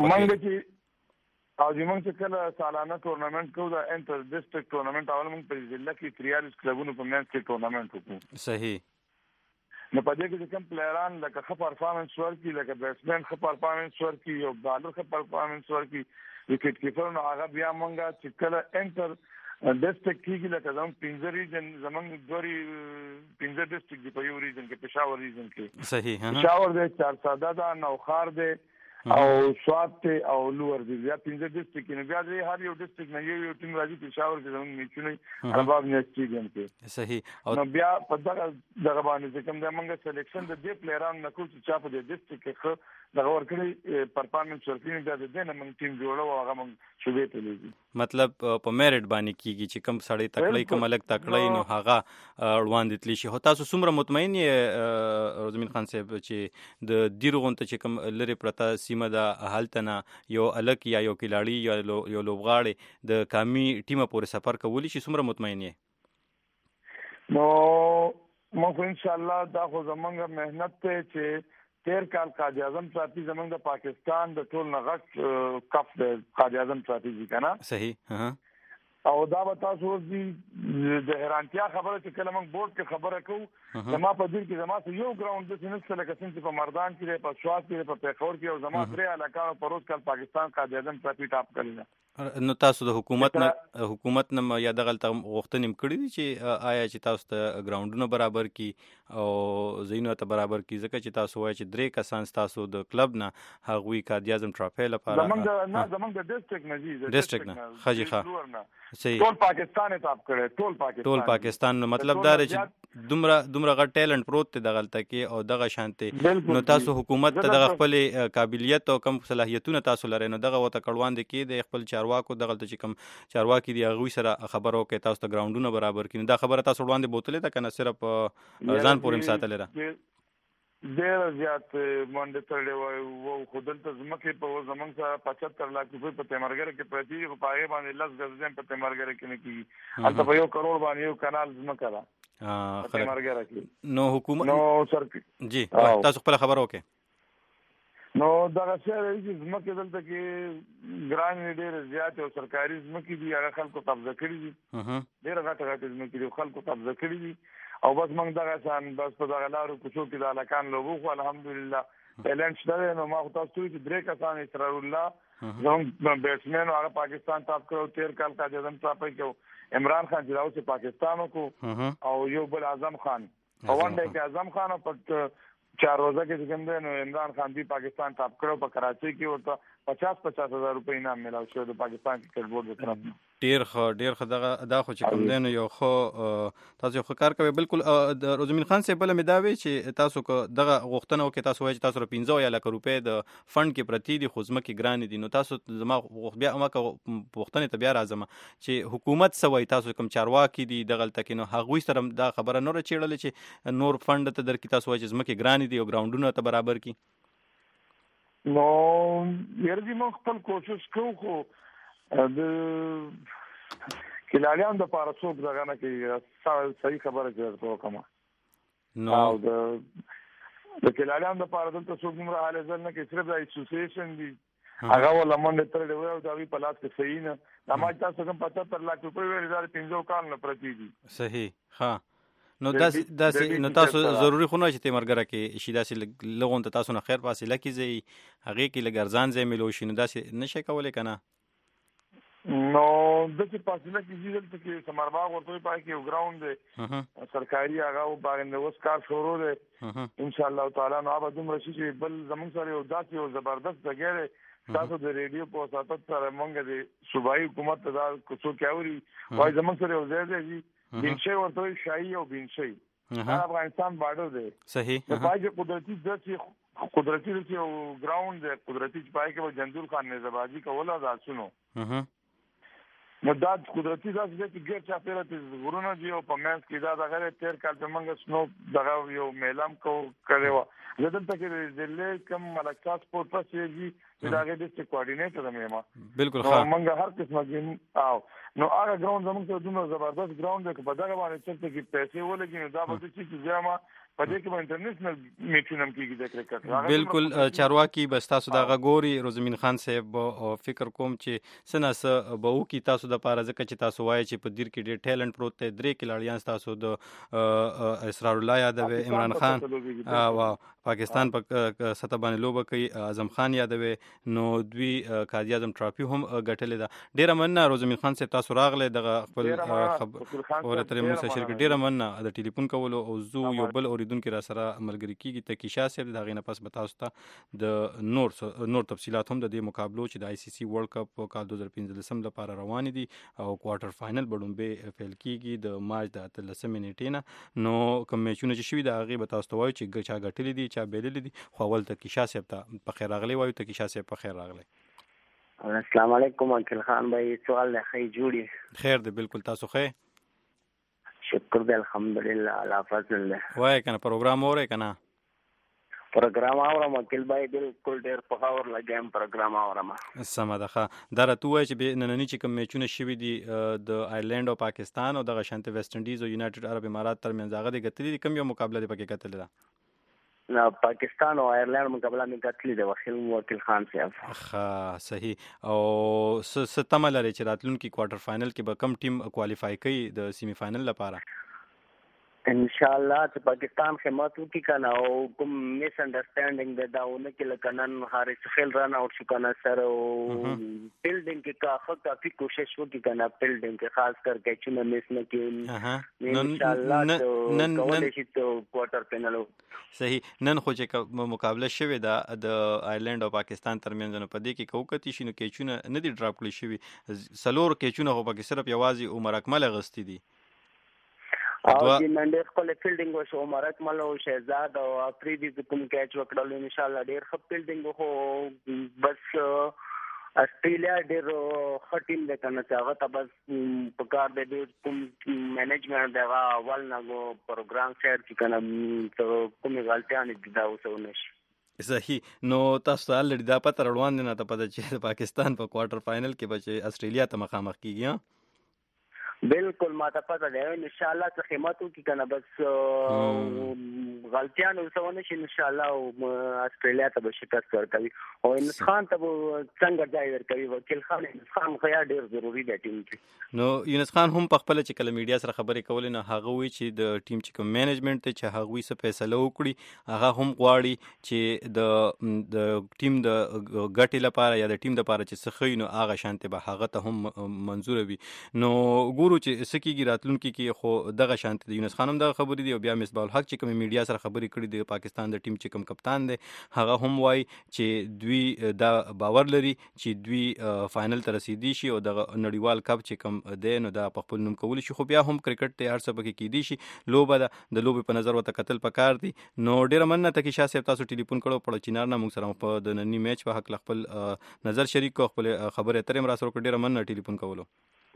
S6: او زمونږ چې کله سالانه ټورنامنت کوو دا انټر ډیسټریکټ ټورنامنت اول موږ په ضلع کې 43 کلبونو په منځ کې ټورنامنت وکړو.
S7: صحیح.
S6: نو په دې کې کوم پلیران لکه ښه پرفارمنس ورکړي لکه بیټسمن ښه پرفارمنس ورکړي او بالر ښه پرفارمنس ورکړي وکټ کیپر نو هغه بیا موږ چې کله انټر ډیسټریکټ کېږي لکه زموږ 15 ریجن زموږ دوری 15 ډیسټریکټ دی په یو ریجن کې پېښور ریجن کې.
S7: صحیح.
S6: پېښور دی چارساده دا نوخار دی او سوات ته او لور دي بیا 15 ډیسټریکټ نه بیا د هر یو ډیسټریکټ نه یو ټیم راځي پېښور کې زموږ میچونه ارباب نه سټیډیم کې.
S7: صحیح.
S6: نو بیا په دغه باندې چې کوم د موږ سلیکشن د دې پلیران نه کوم چې چا په دې ډیسټریکټ کې دغه ورکړي پرفارمنس ورکړي دا د دې نه موږ ټیم جوړو او هغه موږ شوبې ته لیږي.
S7: مطلب په میرټ باندې کیږي چې کوم سړی تکړی کوم الګ تکړی نو هغه وړاندې تلی شي. هو تاسو څومره مطمئن یې روزمین خان صاحب چې د دیرغون ته چې کوم لری پرتا سیمه د حالتنا یو الک یا یو کلاړی یا یو لوبغاړي د کامی ټیمه پورې سفر کولی شي څومره مطمئن یې؟
S6: نو مو ان شاء الله دا خو زمونږ مهنت ته چې 13 کال قائد اعظم ټرافي زمونږ د پاکستان د ټول نغټ کپ د قائد اعظم ټرافي دي کنه.
S7: صحیح.
S6: او دا به تاسو دي د حیرانتیا خبره چې کله موږ بورډ کې خبره کوو زما په دې کې زما یو ګراوند د سینس لکه څنګه په مردان کې په سوات کې په پیښور کې او زما درې علاقو په روز کال پاکستان قائد اعظم ټرافي ټاپ کړی.
S7: نو تاسو د حکومت نه یا دغه غوښتنې کړې دي چې آیا چې تاسو ته ګراوندونه برابر کی او زینو ته برابر کی ځکه چې تاسو وایي چې درې کسان تاسو د کلب نه هغوی قائد اعظم ټرافي لپاره
S6: زمونږ د ډیسټریکټ نه دي
S7: ډیسټریکټ نه خجی ښه
S6: صحیح ټول پاکستان ټاپ کړي
S7: ټول پاکستان مطلب دا چې دومره غټ ټیلنٹ پروت دی دغه تل کې او دغه شانته نو تاسو حکومت ته دغه خپل قابلیت او کم صلاحیتونه تاسو لرئ نو دغه وته کړوان دي کې د خپل چارواکو دغه چې کم چارواکي دی هغه سره خبرو کې تاسو ته ګراوندونه برابر کړي دا خبره تاسو وړاندې بوتلې ده کنه صرف ځان پورې مساتل را
S6: ډېر زیات باندې تړلې وو خو دلته زمکه په زمنګ سره 75 لک روپۍ په تیمرګر کې پرتی په پاره باندې لږ غزم په تیمرګر کې نه کیږي البته په 1 کروڑ باندې یو کانال زمکه را تیمرګر کې
S7: نو حکومت
S6: نو سر
S7: جی تاسو خپل خبر وکړئ.
S6: نو دا څنګه چې زمکه دلته کې ګران ډېر زیات او سرکاري زمکه دي هغه خلکو قبضه کړی دي ډېر غټه زمکه دي خلکو قبضه کړی دي او بس موږ دغه شان بس په دغه لارو کوڅو کې د علاقان لوبو خو الحمدلله ټیلنټ شته نو ما تاسو ته درې کسان اسرار الله زموږ بیټسمن هغه پاکستان ټاپ کړو 13 کال قائد اعظم ټاپ کړو عمران خان چې راو چې پاکستانو کو او یو بل اعظم خان او ون ډے کې اعظم خان او په 4 روزه کې څنګه نو عمران خان دی پاکستان ټاپ کړو په کراچي کې ورته 50,000 روپۍ انعام ملاو شو د پاکستان کرکټ بورډ د طرف نه.
S7: ډیر ښه دا خو چې کوم دین یو خو تاسو یو کار کوي. بالکل د روزمین خان صاحب بل مداوي چې تاسو کو دغه غوښتنه وکړي، تاسو وایي چې تاسو 15 لک روپۍ د فند کې پرتی دي، خو ځمکې ګران دي. نو تاسو زما بیا اماکه غوښتنه ته بیا راځم چې حکومت سوي تاسو کوم چارواکي دي دغه تکي نو هغوی سره دا خبره نور چیړل چې نور فند ته درکې، تاسو وایي چې ځمکې ګران دي او ګراوندونه ته برابر کی.
S6: نو یرجی مو خپل کوشش کوو، خو د کلالیان د پاره څوک دغه نه کوي صحیح خبره کوي کومه
S7: نو
S6: د کلالیان د پاره دلته څوک موږ حاله ځل نه کوي، صرف د اسوسییشن دي هغه ولمنډ تر دی او دا وی په لاس کې صحیح نه د ما تاسو کوم 75 لک روپۍ ویل 15 کال نه پرتی دي.
S7: صحیح ها. نو نو تاسو ضروری خو نه چې تمرګره کې شي داسې لغون ته تاسو نه خیر فاصله کیږي هغه کې لګرزان ځای ملو شي، نو داسې نشي کولای کنه.
S6: نو د څه فاصله کیږي دلته کې سمرباغ ورته پای کې یو ګراوند دی سرکاري هغه باندې اوس کار شروع دی ان شاء الله تعالی. نو به دومره شي چې بل زمونږ سره یو داسې یو زبردست ځای تاسو د ریډیو په واسطه سره مونږ د صوبایي حکومت ته کوڅو کاوري وای زمونږ سره یو ځای دی بینشي ورته شاهي او بینشي افغانستان بارډر دی.
S7: صحیح.
S6: په پای کې قدرتي یو ګراوند دی قدرتي چې پای کې جندول خان نظبازي کوله دا سنو نو دا قدرتي داسې چې ګر چا پیرته غرونه دی او په منځ کې دا دغه تیر کال په منګ سنو دغه یو میلام کړو. زدلته کې ضلع کم ملکا سپورت پسېږي چې داګه ډیسټریکټ کوارډینیټر مې ما
S7: بالکل ښه
S6: منګ هر قسمه کې او نو هغه ګراوند زموږ ته دومره زبردست ګراوند دی چې په دغه باندې چې پیسې ولګي نو دا به چې ځما په دې کې انټرنیشنل میټونه کېږي د کرکټ.
S7: بالکل چارواکي بس تاسو دا غوري روزمین خان صاحب فکر کوم چې سناس به او کی تاسو د پاره ځکه چې تاسو وایي چې په دیر کې ډېر ټیلنټ پروت دی، درې کلاړیان تاسو د اسرار الله یادوي، عمران خان او پاکستان په سطح باندې لوبه کوي، اعظم خان یادوي، نو دوی قائد اعظم ټرافي هم ګټلې ده. ډیره مننه روزمین خان صاحب تاسو راغله دغه خپل خبره ترې موږ سره شریک. ډیره مننه د ټلیفون کولو او زو یو بل اوریدونکو را سره ملګری کیږي. تکیشا صاحب د غینه پس به تاسو ته د نور تفصيلات هم د دې مقابلو چې د ICC ورلد کپ په کال 2015 لپاره روان دي او کوارټر فائنل بډومبه فیل کیږي د مارچ د 13 نیټې نه. نو کوم میچونه چې شوي د هغه به تاسو ته وایي چې چا ګټلې دي چا بیللې دي. خو اول تکیشا صاحب ته په خیر راغلی وایو. تکیشا صاحب په خیر راغلی.
S10: السلام علیکم انکل خان بھائی. سوال لخی جوړي
S7: خیر دی بالکل تاسو خیر
S10: شکر دی الحمدلله الله فضل الله.
S7: وای کنه پروګرام اوره کنه
S10: پروګرام اورم انکل بھائی بالکل ډیر په اور لګم پروګرام اورم.
S7: سمادخه دره تو وای چې نننی چې کوم میچونه شوي دي د آیرلند او پاکستان او د شانت ویسټ انډیز او یونایټډ عرب امارات ترمنځ هغه د غتلې کوم یو مقابله دی پکې کتل ده؟
S10: نه پاکستان او آیرلند مقابله می کتلې ده وکیل خان صاحب.
S7: ښه صحیح. او ستمه لري چې راتلونکي کوارټر فائنل کې به کم ټیم کوالیفای کوي د سیمی فائنل لپاره؟
S10: ان شاء الله چې پاکستان خدمت وکړي کنه او کوم میس انډرستانډینګ ده داونه کې لکنن حارث خیل ران اوټ شو کنه سر او فیلډینګ کې کافي کوشش وکړي کنه فیلډینګ کې خاص کر کیچونه میس نه کړي ان شاء الله کولای شي ته کوارټر فائنل.
S7: صحیح. نن خو چې مقابله شوې ده د آیرلند او پاکستان ترمنځ نو په دې کې کوکتی شي نو کیچونه نه دي ډراپ کړی شوي، سلور کیچونه خو پکې صرف یوازې عمر اکمل غستی دي
S10: او د نن خپل فیلډینګ وشو عمر اکمل او شهزاد او افریدي کوم کیچ وکړل ان شاء الله ډیر ښه فیلډینګ خو بس استرالیا ډیر ښه ټیم ده کنه چې هغه ته بس په کار دی کوم مینجمنټ دغه اول نه پروګرام شیر چې کنه کومې غلطیاں دي دا وسونه شي.
S7: صحیح. نو تاسو ته الریډي دا پته روان دي نه ته پته چې پاکستان په کوارټر فائنل کې بچي استرالیا ته مخامخ کیږي؟
S10: بالکل ما ته پته ده ان شاء الله څه قیمتو کې کنه بس غلطیاں وسونه شي ان شاء الله استرالیا ته به شکست ورکوي او انس خان ته څنګه ځای ورکوي. وکیل خان انس خان خو یا ډیر ضروری دی ټیم کې. نو
S7: یونس خان هم په خپل چې کله میډیا سره خبرې کولې نه هغه وی چې د ټیم چې کوم مینجمنت ته چې هغه وی څه فیصله وکړي هغه هم غواړي چې د ټیم د ګټې لپاره یا د ټیم لپاره چې څه خي نو هغه شانته به هغه ته هم منزور وي. نو ګورو چې سکیږي راتلونکي کې خو دغه شانته د یونس خانم دغه خبرې دی او بیا مصباح الحق چې کوم میډیا سره خبرې کړې د پاکستان د ټیم چې کوم کپتان دی هغه هم وایي چې دوی دا باور لري چې دوی فائنل ته رسیدي شي او د نړیوال کپ چې کوم دی نو دا په خپل نوم کولی شي. خو بیا هم کرکټ ته هر څه پکې کیدی شي، لوبه ده، د لوبې په نظر ورته کتل پکار دي. نو ډیره مننه تکي شاه صاحب تاسو ټلیفون کړو په چینار نه موږ سره په د نننی میچ په حق خپل نظر شریک کو، خپل خبره اترې مرا سره ډیره مننه ټلیفون کولو.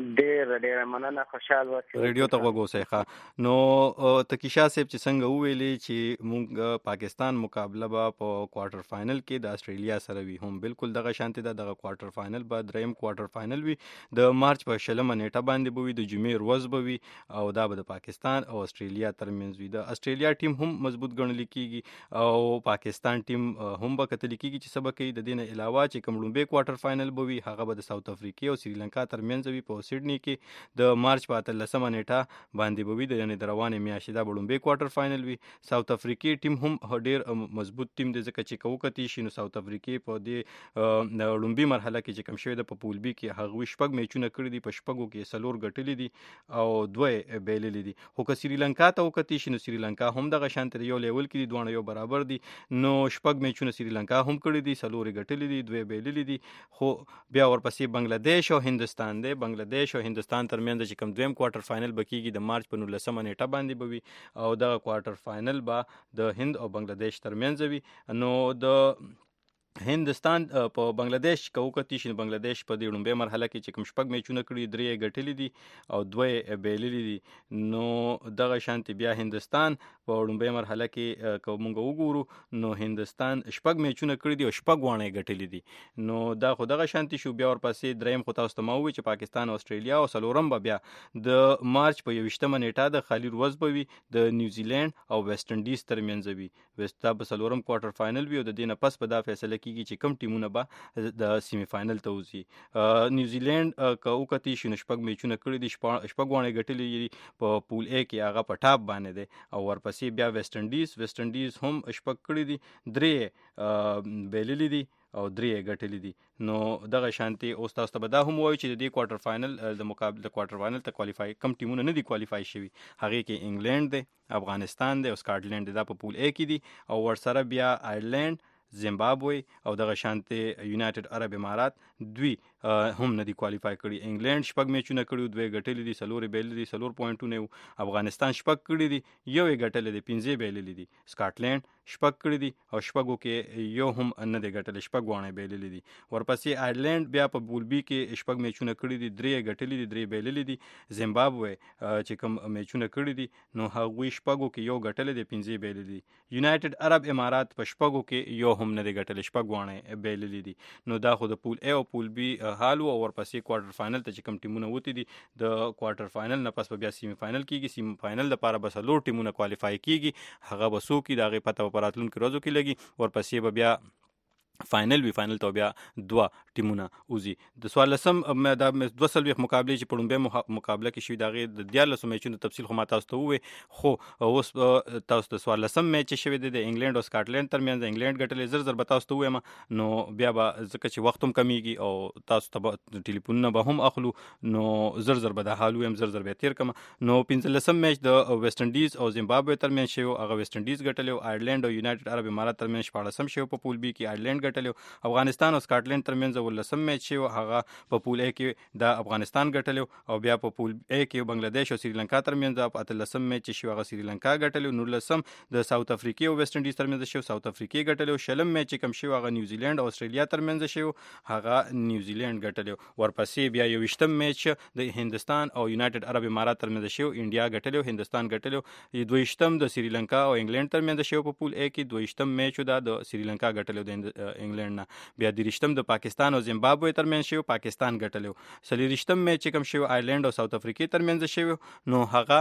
S10: ډیر مننه، خوشاله اوسئ.
S7: ریډیو ته وګورئ ښه. نو تکي شاه صاحب چې څنګه ویلې چې موږ پاکستان مقابله به په کوارټر فائنل کې د استرالیا سره وي، هم بالکل دغه شانتي ده. دغه کوارټر فائنل به دریم کوارټر فائنل وي، د مارچ په 20 نیټه باندې به وي، د جمعې ورځ به وي او دا به د پاکستان او استرالیا ترمنځ وي. د استرالیا ټیم هم مضبوط ګڼل کیږي او پاکستان ټیم هم به کتل کیږي چې سبا کوي. د دې نه علاوه چې کوم لومبي کوارټر فائنل به وي هغه به د ساوث افریقا او سریلانکا ترمنځ وي په سیډنی کې د مارچ په 13 نیټه باندې به وي، د یعنی د روانې میاشتې دا لومبي کوارټر فائنل وي. ساوث افریقا ټیم هم ډیر مضبوط ټیم دی ځکه چې کوکتی شي نو ساوث افریقا په دې لومبي مرحله کې چې کوم شوی د په پول بي کې هغه شپږ میچونه کړی دي، په شپږو کې سلور ګټلې دي او دوه بیللې دي. خو که سریلانکا ته وکتی شي نو سریلانکا هم دغه شانت یو لیول کې دي، دوه یو برابر دي. نو شپږ میچونه سریلانکا هم کړی دي، سلور ګټلې دي، دوه بیللې دي. خو بیا ورپسې بنگلاديش او هندستان دی. بنگلاديش او هندستان ترمنځ چې کوم دویم کوارټر فائنل بکیږي د مارچ په 19 نیټه باندې به وي او دغه کوارټر فائنل به د هند او بنگلاديش ترمنځ وي. نو د هندستان په بنگلاديش کوکتی شي، بنگلاديش په دې لومبي مرحله کې چې کوم شپږ میچونه کړی، درې ګټلې دي او دوه بیللې دي. نو دغه شانتي بیا هندستان په لومبي مرحله کې کوم وګورو نو هندستان شپږ میچونه کړی دي او شپږ وانه ګټلې دي. نو دا خو دغه شانتي شو. بیا ورپسې دریم خو تاسو ته مو چې پاکستان او استرالیا او سلورم به بیا د مارچ په 20 نیټه د خالي ورځ به وي د نیوزیلند او ویسټ انډیز ترمنځ وي. ویسټا په سلورم کوارټر فائنل وي او د دې نه پس په دا فیصله کیږي چې کوم ټیمونه به د سیمی فائنل ته وځي. نیوزیلند کوکتی شي نو شپږ میچونه کړی دي، شپږ وانه ګټلې دي په پول A کې هغه په ټاپ باندې دی او ورپسې بیا ویسټ انډیز هم شپږ کړی دي، درې بیللې دي او درې ګټلې دي. نو دغه شانتي اوس تاسو ته به دا هم وایي چې د دې کوارټر فائنل د مقابله کوارټر فائنل ته کوالیفای کم ټیمونه نه دي کوالیفای شوي. هغه کې انګلند دی، افغانستان دی او سکاټلند دی، دا په پول A کې دي او ورسره بیا آیرلند، زیمبابوے او دغه شانتي یونایټډ عرب امارات دوی هم نه دي کوالیفای کړي. انګلند شپږ میچونه کړي، دوه ګټلې دي، سلور بیللې دي، سلور پوینټونه. افغانستان شپږ کړي دي، یو ګټلې دي، 15 بیللې دي. سکاټلند شپږ کړي دي او شپږو کې یو هم نه دی ګټلې، شپږ وانه بیللې دي. ورپسې آیرلند بیا په پول بي کې شپږ میچونه کړي دي، درې ګټلې دي، درې بیللې دي. زیمبابوے چې کوم میچونه کړي دي نو هغوی شپږو کې یو ګټلې دي، 15 بیللې دي. یونایټډ عرب امارات په شپږو کې یو هم نه دی ګټلې، شپږ وانه بیللې دي. نو دا خو د پول A او پول B حال او ورپسې کوارټر فائنل ته چې کوم ټیمونه وتی دي د کوارټر فائنل نه پس بیا سیمی فائنل کیږي. سیمی فائنل لپاره بس لوړ ټیمونه کوالیفای کیږي، هغه بسو کی دغه پته په راتلونکو ورځو کې لګي. ورپسې بیا فائنل وی، فائنل ته بیا دوه ټیمونه وزي. د 14 دا 200 مقابله چې په لومبي مقابله کې شوی دغه د 14 میچونو تفصیل خو ما تاسو ته وې. خو اوس تاسو ته 14 میچ شوی دی د انګلند او سکاټلند ترمنځ. انګلند ګټلې زر به تاسو ته وایم، نو بیا به ځکه چې وخت هم کمیږي او تاسو ته ټلیفونونه به هم اخلو نو زر به د حال وایم، زر به تیر کما. نو 15 میچ د ویسټ انډیز او زیمبابوے ترمنځ شوی، هغه ویسټ انډیز ګټلې، آیرلند او یونایټډ عرب امارات ترمنځ 14 شوی په پول B کې، آیرلند ګټلو. افغانستان او سکاټلند ترمنځ 18 میچ شو، هغه په پول A کې د افغانستان ګټلو او بیا په پول A کې بنگلاديش او سریلانکا ترمنځ په 13 میچ شو، هغه سریلانکا ګټلو. 19 د ساوث افریقا او ویسټ انډیز ترمنځ شو، ساوث افریقا ګټلو. 16 میچ کم شو، هغه نیوزیلند او استرالیا ترمنځ شو، هغه نیوزیلند ګټلو. ورپسې بیا 20 میچ د هندستان او یونایټډ عرب امارات ترمنځ شو، انډیا ګټلو، هندستان ګټلو. 22 د سریلانکا او انګلند ترمنځ شو په پول A کې. 22 میچ د سریلانکا ګټلو د انګلند نه. بیا 30 د پاکستان او زیمبابوے ترمنځ شو، پاکستان ګټلو. 40 میچ کم شو، آیرلند او ساوث افریقا ترمنځ شو، نو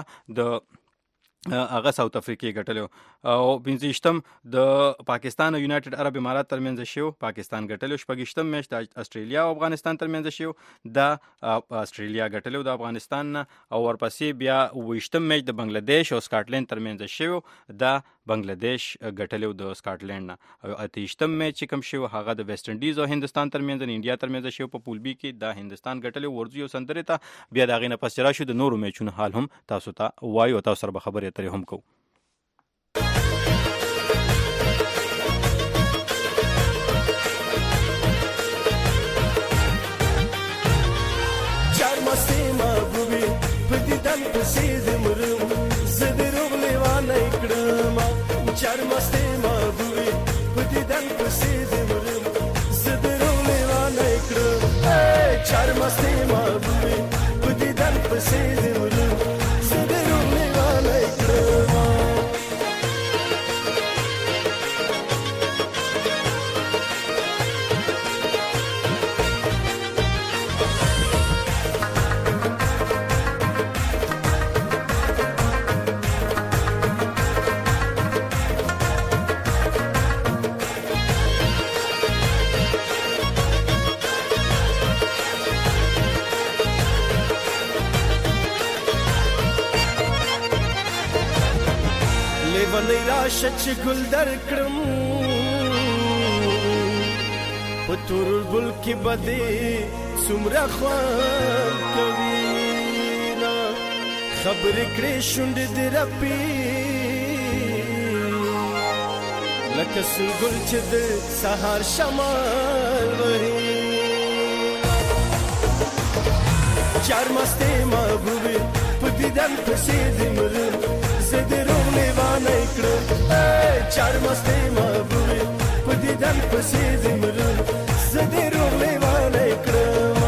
S7: هغه ساوث افریقا ګټلو. او 25 د پاکستان او یونایټډ عرب امارات ترمنځ شو، پاکستان ګټلو. 26 میچ د استرالیا او افغانستان ترمنځ شو، د استرالیا ګټلو د افغانستان نه. او ورپسې بیا 20 میچ د بنگلاديش او سکاټلند ترمنځ شو، د بنگلاديش ګټلو د سکاټلند نه. او 28 میچ کوم شو، هغه د ویسټ انډیز او هندستان ترمنځ، انډیا ترمنځ شو په پول B کې، د هندستان ګټلو. ورځي او سندره ته بیا دغه نه پس راشو د نورو میچونو حال هم تاسو ته وایو، تاسو سره به خبرې اترې هم کوو.
S11: په دیدن پسې د مرم زه د روغ لیوانه کړم چار مستې محبوبې په دیدن پسې د مرم زه د روغ لیوانه کړم چار مستې محبوبې په دیدن پسې د مرم زه د روغ لیوانه کړم لیوانی راشه چې ګل در کړم په تور ګل کې بدې څومره خوند کوي نه خبرې کړې شونډې دې رپي لکه سور ګل چې د سهار شمال وهي چار مستې محبوبې په دیدن پسې دې مرم زه د روغ لیوانه کړم چار مستې محبوبې په دیدن پسې دې مرم زه د روغ لیوانه کړم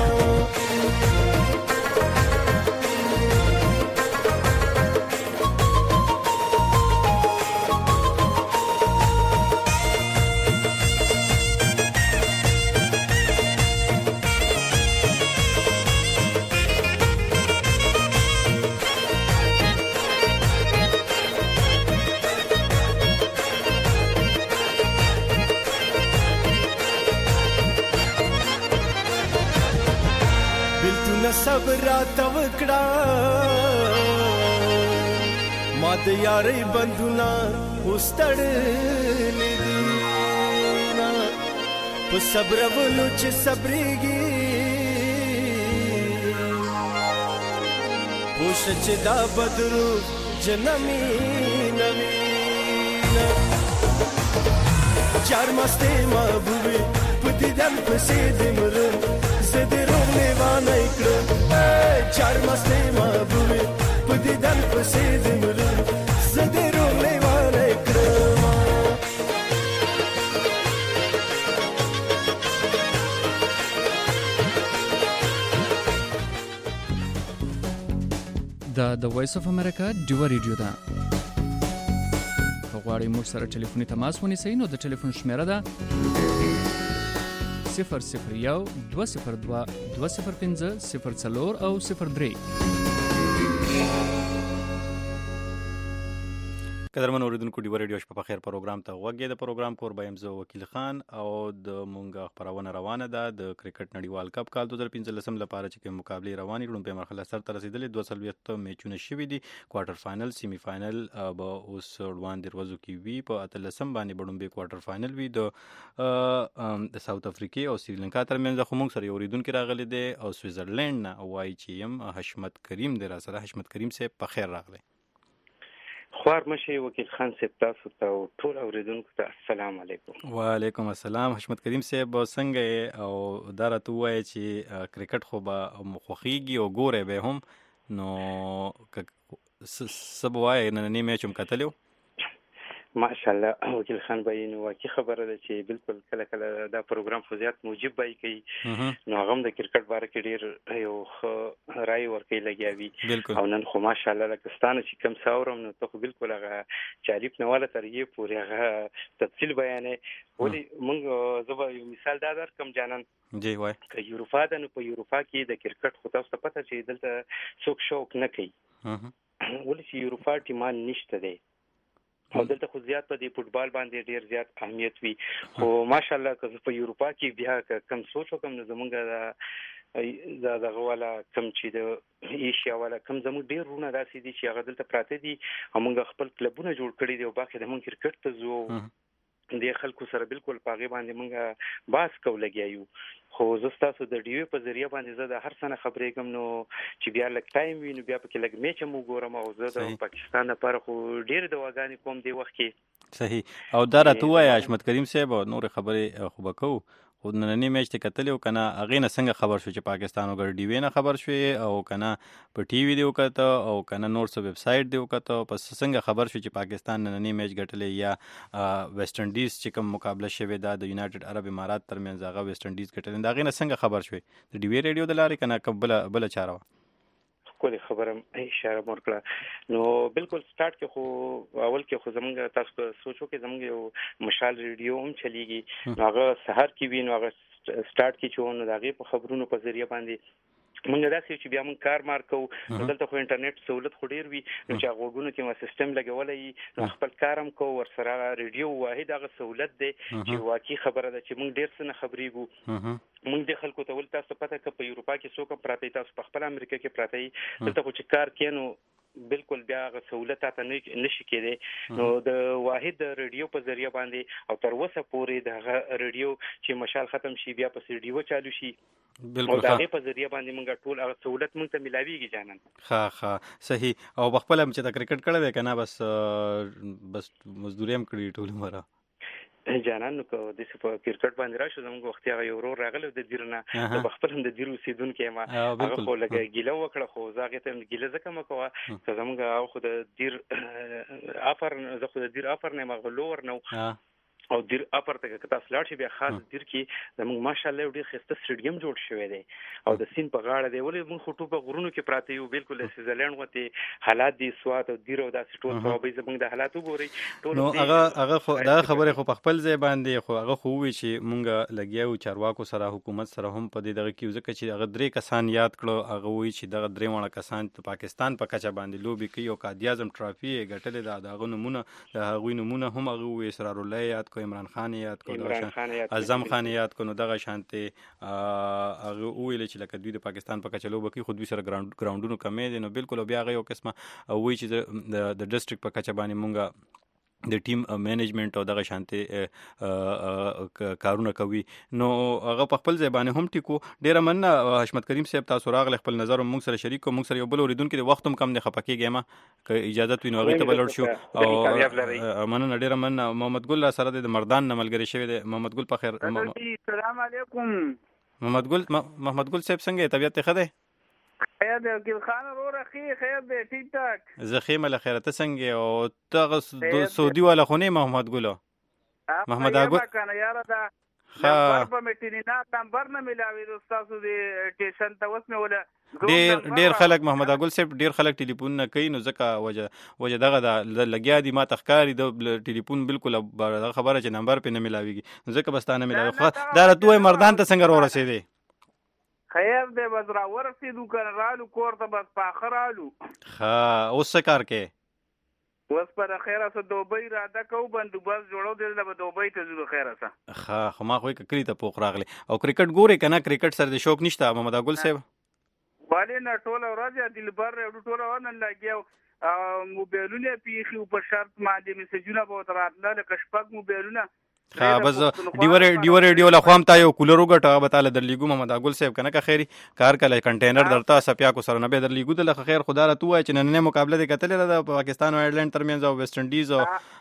S11: صبر راته وکړه ما د یارۍ بندونه اوس تړلي دي په صبرولو چې صبرېږي پوه شه چې دا بدرو جنمي نه وي چار مستې محبوبې په دیدن پسې دې مرم زه د روغ لیوانه کړم چار مستې محبوبې په دیدن پسې دې مرم زه د روغ لیوانه کړم
S8: دا د وایس اف امریکا ډیو ریډیو ده که غواړئ موږ سره ټلیفوني تماس ونیسئ نو د ټلیفون شمیره ده 001-202-205-04 او 03.
S7: قدرمن اوریدونکو ډیو ریډیو شپه په خیر پروګرام ته غوږی د پروګرام کوربه یم زه وکیل خان او د مونږه خبرونه روانه ده د کرکټ نړیوال کپ کال 2015 لپاره چې کوم مقابله روانې لومړی مرحله سره رسیدلې 200 میچونه شوي دي کوارټر فائنل سیمی فائنل به اوس وړاندې ورځو کې وي په 13 باندې بډومبه کوارټر فائنل وي د ساوث افریقا او سریلانکا ترمنځ خو موږ سره اوریدونکو راغلي دي او سویټزرلند نه وایي چې يم حشمت کریم د را سره حشمت کریم سه په خیر راغلی
S12: خوار مشه وکیل خان صاحب تاسو ته ټول اوریدونکو ته السلام علیکم.
S7: وعلیکم السلام. حشمت کریم صاحب څنګه او دا راته وایي چې کرکټ خو به مخوخیږي او ګوره به هم نو سبا وایي نن میچ هم کتلو
S12: ماشاءالله وکیل خان بای نو واقعي خبره ده چې بالکل کله کله دا پروګرام خو زیات موجب بای کوي نو هغه د کرکټ باره کې ډیر یو رائے ورکوي لګیاوي او نن خو ماشاءالله لکستانه چې کم ساورم نو ته بالکل هغه چالیپ نواله ترې پورې هغه تفصیل بیانې ولې موږ زه یو مثال دا درکم جانان
S7: جی وای
S12: که یوروپا ده نو په یوروپا کې د کرکټ خو تاسو ته پته چې دلته څوک شوق نه کوي ولې چې یوروپا ټیمان نشته دی او دلته خو زیات په دې فوټبال باندې ډیر زیات اهمیت وي خو ماشاءالله که په یوروپا کې بیا کم سوچ وکم نو زمونږ دا دغه والا کم چې د ایشیا والا کم زموږ ډیر رونه داسې دي چې هغه دلته پراته دي موږ خپل کلبونه جوړ کړي دي او باقي د موږ کرکټ ته زو د خلکو سره بالکل پاغي باندې موږ باس کو لګیایو خو زستاسو د ډیو په ذریعہ باندې زه د هر سنه خبرې کوم نو چې بیا لک ټایم وینو بیا پکې لګ میچ مو ګورم او زه د پاکستان لپاره خو ډیر دواګانې کوم دی وخت کې
S7: صحیح او دا راته وای حشمت کریم صاحب نور خبرې خو بکو خو نننی میچ ته کتلی او کنه هغې نه څنګه خبر شو چې پاکستان وګړه ډي وی نه خبر شوې او کنه په ټي وي دی وکړه او کنه نور څه ویب سایټ دی وکړه پس څنګه خبر شو چې پاکستان نننی میچ ګټلی یا ویسټ انډیز چې کوم مقابله شوې ده د یونایټډ عرب امارات ترمنځ هغه ویسټ انډیز ګټلی د هغې نه څنګه خبر شوې د ډي وی ریډیو د لارې کنه بله چاره وه
S12: کولی خبرم اشاره ورکړه نو بالکل سٹارټ کې خو اول کې خو زمونږ تاسو سوچو کې زمونږ یو مشال ریډیو هم چلیږي نو هغه سحر کې وی نو هغه سٹارټ کې چې نو هغه په خبرونو په ذریعہ باندې مونږ داسې چې بیا مونږ کار مار کوو دلته خو انټرنیټ سہولت خو ډیر وي نو چې غوګونو کې ما سیستم لګولای نو خپل کارم کو ور سره ریډیو واحد هغه سہولت دی چې واقعي خبره ده چې مونږ ډیر څه نه خبرېږو مونږ د خلکو ته ول تاسو پته ک په یورپا کې څوک پراته تاسو په خپل امریکا کې پراته دلته خو چې کار کینو بالکل بیا غ سہولت ته نشي کېده نو د واحد ریډیو په ذریعہ باندې او تر اوسه پورې د ریډیو چې مشال ختم شي بیا په ریډیو چالو شي بالکل دا په ذریعہ باندې موږ ټول هغه سہولت موږ ته ملاويږي جانن
S7: ها صحیح او بخپل هم چې د کرکټ کړه ده کنه بس مزدوري هم کړی ټول مره
S12: جانان نو کو د په کرکټ باندې راشو زموږ وخت هغه یو ورور راغله د دیرنه د بخپل هم د دیرو سیدون کې ما هغه خو لګه ګیله وکړه خو زاغه ته ګیله زکه مکو زموږ او خو د دیر افر زه خو د دیر افر نه مغلور نو او دیر اپر ته کتا سلاټ بیا خاص دیر کې زموږ ماشاءالله ډیر خسته سټیډیم جوړ شوی دی او د سین په غاړه دی ولې موږ خټو په غرونو کې پراته یو بالکل سویټزرلند وته حالات دي سوات او دیر او داسې ټول په زموږ د حالاتو ګوري ټول
S7: نو هغه خو دا خبره خو په خپل ځای باندې خو هغه خو وی چې مونږ لګیاو چارواکو سره حکومت سره هم په دې دغه کې ځکه چې هغه درې کسان یاد کړو هغه وی چې دغه درې وړه کسان په پاکستان په کچه باندې لوبي کوي او قائد اعظم ټرافي ګټلې دا دغه نمونه د هغوی نمونه هم هغه وی اسرار الله یاد کو عمران خان یاد اعظم خان یاد کو نو دغه شانتي هغه ویل چې لکه دوی د پاکستان په کچه لوبه کې خو دوی سره ګراوندونو کمې دي نو بالکل بیا هغه یو قسمه وی چې د ډیسټریکټ په کچه باندې مونږه د ټیم مینجمنت او دغه شانتي کارونه کوي نو هغه په خپل ځای باندې هم ټیکو ډیره مننه حشمت کریم صاحب تاسو راغله خپل نظر موږ سره شریک کوم موږ سره یو بل اوریدونکو د وخت هم کم نه خپکیږي ما که اجازه وي نو هغه ته بلور شو او مننه ډیره مننه محمد ګل سره د مردان نملګری شوی دی محمد ګل په خیر
S13: السلام علیکم
S7: محمد ګل صاحب څنګه طبیعت ښه دی
S13: خیر دی ګل خان ورو خیر دی ټیک ټاک
S7: زخیمه له خیرته څنګه او ته سعودي والا خونه محمد ګل محمد اګو
S13: کنه یاره دا نمبر په میټینات نمبر نه ملاوي تاسو د ټیشن ته وسمه ولا
S7: ډیر خلک محمد اګل صاحب ډیر خلک ټلیفون نه کوي نو ځکه وجه دغه د لګیا دي ما تخکاری د ټلیفون بالکل خبره چې نمبر په نه ملاويږي ځکه بستانه ملاوي دا ته مردان ته څنګه ور رسیدي
S13: خیر دی بس را ورسېدو کنه رالو کور ته بس په اخر رالو
S7: اوس څه کار کې
S13: اوس پر خیره سره دوبۍ راده کو بندوبست جوړو دی د دوبۍ ته ځو خیره سره
S7: خو ما خو کلی ته پوخ راغلی او کرکټ ګوري کنه کرکټ سره د شوق نشته محمد اګل صاحب
S13: باندې نه ټول ورځ دلبر ټول ورن لاګیو موبایلونه پیخي په شرط باندې میسجونه به تراتله لکه شپږ موبایلونه
S7: بس ډیور ریډیو له خوام تا یو کولر وګټه به تعالی درلیګو محمد اګل صاحب کنه که خیری کار کله کنټینر درته سپیا کو سره نه به درلیګو د خیر خدا له توای چې نن نه مقابله د کتلې د پاکستان او ایرلند ترمنځ او ویسټ انډیز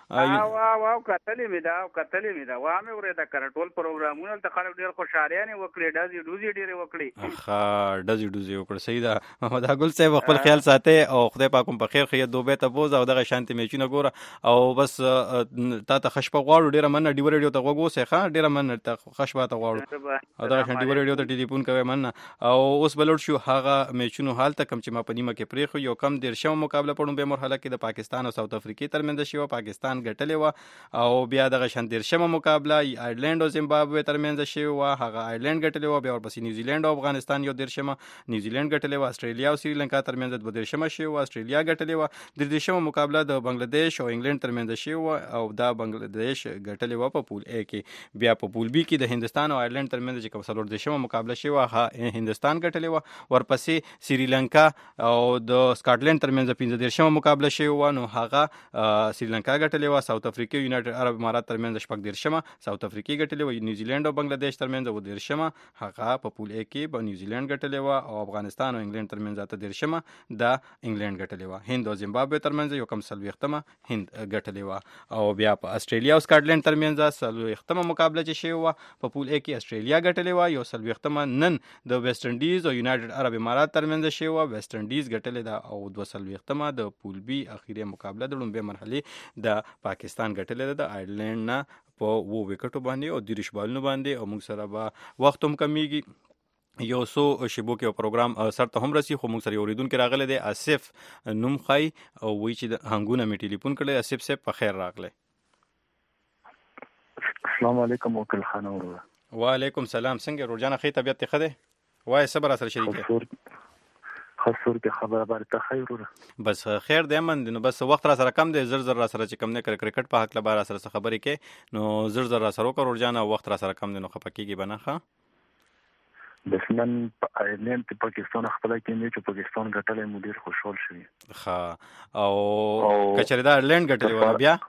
S13: او کتلې می دا وامه ورته کړ ټول پروګرامونه ته خلک ډیر خوشاله نه وکړي دوزي ډیر وکړي
S7: دوزي وکړي صحیح ده محمد اګل صاحب خپل خیال ساتي او خدای پاکم په خیر خیر دوبه ته بوز او دغه شانتي میچونه ګوره او بس تا خشپ غواړو ډیر مننه ډیور ریډیو ته وګوسه ښه ډیره مننه ته خشباته غواړو او دا شان ډیور ریډیو ته ټلیفون کوي مننه او اوس بلوډ شو هغه میچونو حال ته کم چې ما په نیمه کې پریخو یو کم دیرشم مقابله پړم به مرحله کې د پاکستان او ساوث افریقا ترمنځ شو پاکستان ګټلې و او بیا دغه شان دیرشم مقابله ایرلند او زیمبابوے ترمنځ شو هغه ایرلند ګټلې و بیا ورپسې نیوزیلند او افغانستان یو دیرشم نیوزیلند ګټلې و استرالیا او سریلانکا ترمنځ د دیرشم شو استرالیا ګټلې و د دیرشم مقابله د بنگلاديش او انګلند ترمنځ شو او دا بنگلاديش ګټلې و په پول A کې بیا په پول B کې د هندستان او ایرلند ترمنځ چې کوم څلور دیشمه مقابله شوه هندستان ګټلې و ورپسې سریلانکا او د سکاټلند ترمنځ 15 دیشمه مقابله شوه نو هغه سریلانکا ګټلې و ساوث افریقا یونایټډ عرب امارات ترمنځ شپږ دیشمه ساوث افریقا ګټلې و نیوزیلند او بنگلاديش ترمنځ و دیشمه هغه په پول A کې په نیوزیلند ګټلې و او افغانستان او انګلند ترمنځ ته دیشمه د انګلند ګټلې و هند او زیمبابوے ترمنځ یو کم سلويختمه هند ګټلې و او بیا په استرالیا او سکاټلند ترمنځ څلوېښتمه مقابله چې شوې وه په پول A کې استرالیا ګټلې وه، یو څلوېښتمه نن د ویسټ انډیز او یونایټډ عرب امارات ترمنځ شوې وه، ویسټ انډیز ګټلې ده، او 240مه د پول B اخیری مقابله د لومړۍ مرحلې د پاکستان ګټلې ده د آیرلینډ نه په 2 وکټو باندې او 30 بالونو باندې. او موږ سره به وخت هم کمیږي، یو څو شیبو کې پروګرام سر ته هم رسي، خو موږ سره یو اوریدونکی راغلی دی آصف نوم ښایي او وایي چې د هنګونه مې ټلیفون کړی. آصف صاحب په خیر راغلی.
S14: السلام علیکم وکیل خان وروره.
S7: وعلیکم سلام. څنګه روجانه ښه طبیعت ته ښه دی؟ وایي څه به راسره شریک دی؟
S14: خسور کې خبره بارته خیر وروره.
S7: بس خیر دی امن دی. نو بس وخت راسره کم دی، زر زر راسره چې کم نه کړ کرکټ په حق لبا راسره خبرې کې، نو زر زر راسره وکړه روجانه، وخت راسره کم دی نو خپه کېږي به نه. ښه
S14: بس نن په آیرلینډ کې پاکستان خپله کې چې پاکستان ګټلی مو ډېر خوشحال شوي.
S7: ښه او که چېرې دا آیرلینډ ګټلی وه بیا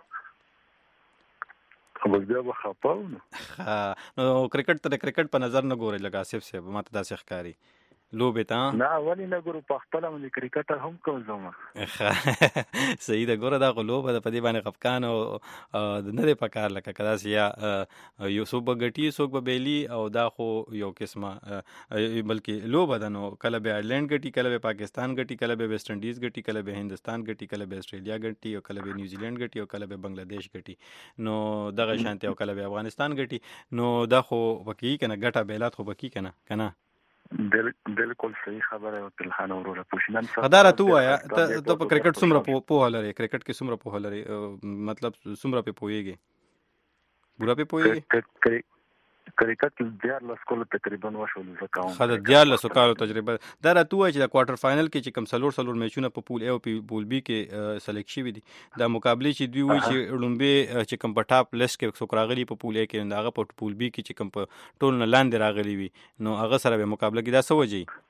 S14: بیا به خفه وو.
S7: نو کرکټ ته د کرکټ په نظر نه ګورئ لکه آصف صاحب؟ ما ته داسې ښکاري لوبې ته.
S14: نه ولې نه ګورو، په خپله باندې کرکټر هم کوم زما.
S7: صحیح ده. ګوره دا خو لوبه ده، په دې باندې خفقان او نه دی په کار لکه که داسې یا یو څوک به ګټي څوک به بیلي، او دا خو یو قسمه بلکې لوبه ده. نو کله به آیرلینډ ګټي، کله به پاکستان ګټي، کله به ویسټ انډیز ګټي، کله به هندوستان ګټي، کله به استرالیا ګټي، او کله به نیوزیلینډ ګټي، او کله به بنگلادیش ګټي. نو دغه شانتي، او کله به افغانستان ګټي. نو دا خو پکې کنه ګټه بیلات خو پکې کنه.
S14: بالکل صحیح خبره وکیل خان وروره. پوښتنه
S7: خداره تو وایا ته په کرکټ څومره پوهه لري؟ کرکټ کې څومره پوهه لري؟ مطلب څومره په پوهیږي؟ پورا په پوهیږي؟ کرکټ کې 14 کال تقریبا وشول زکاوم. خدای 14 کال تجربه. دا راته وایي چې د کوارټر فائنل کې چې کم سلور میچونه په پول A او پول B کې سلیکټ شوي دي، دا مقابله چې دوی وایي چې لومبه چې کم په ټاپ لیست کې څوک راغلي په پول A کې، هغه په پول B کې چې کم په ټول نه لاندې راغلي وي، نو هغه سره به مقابله کې دا څه وجه؟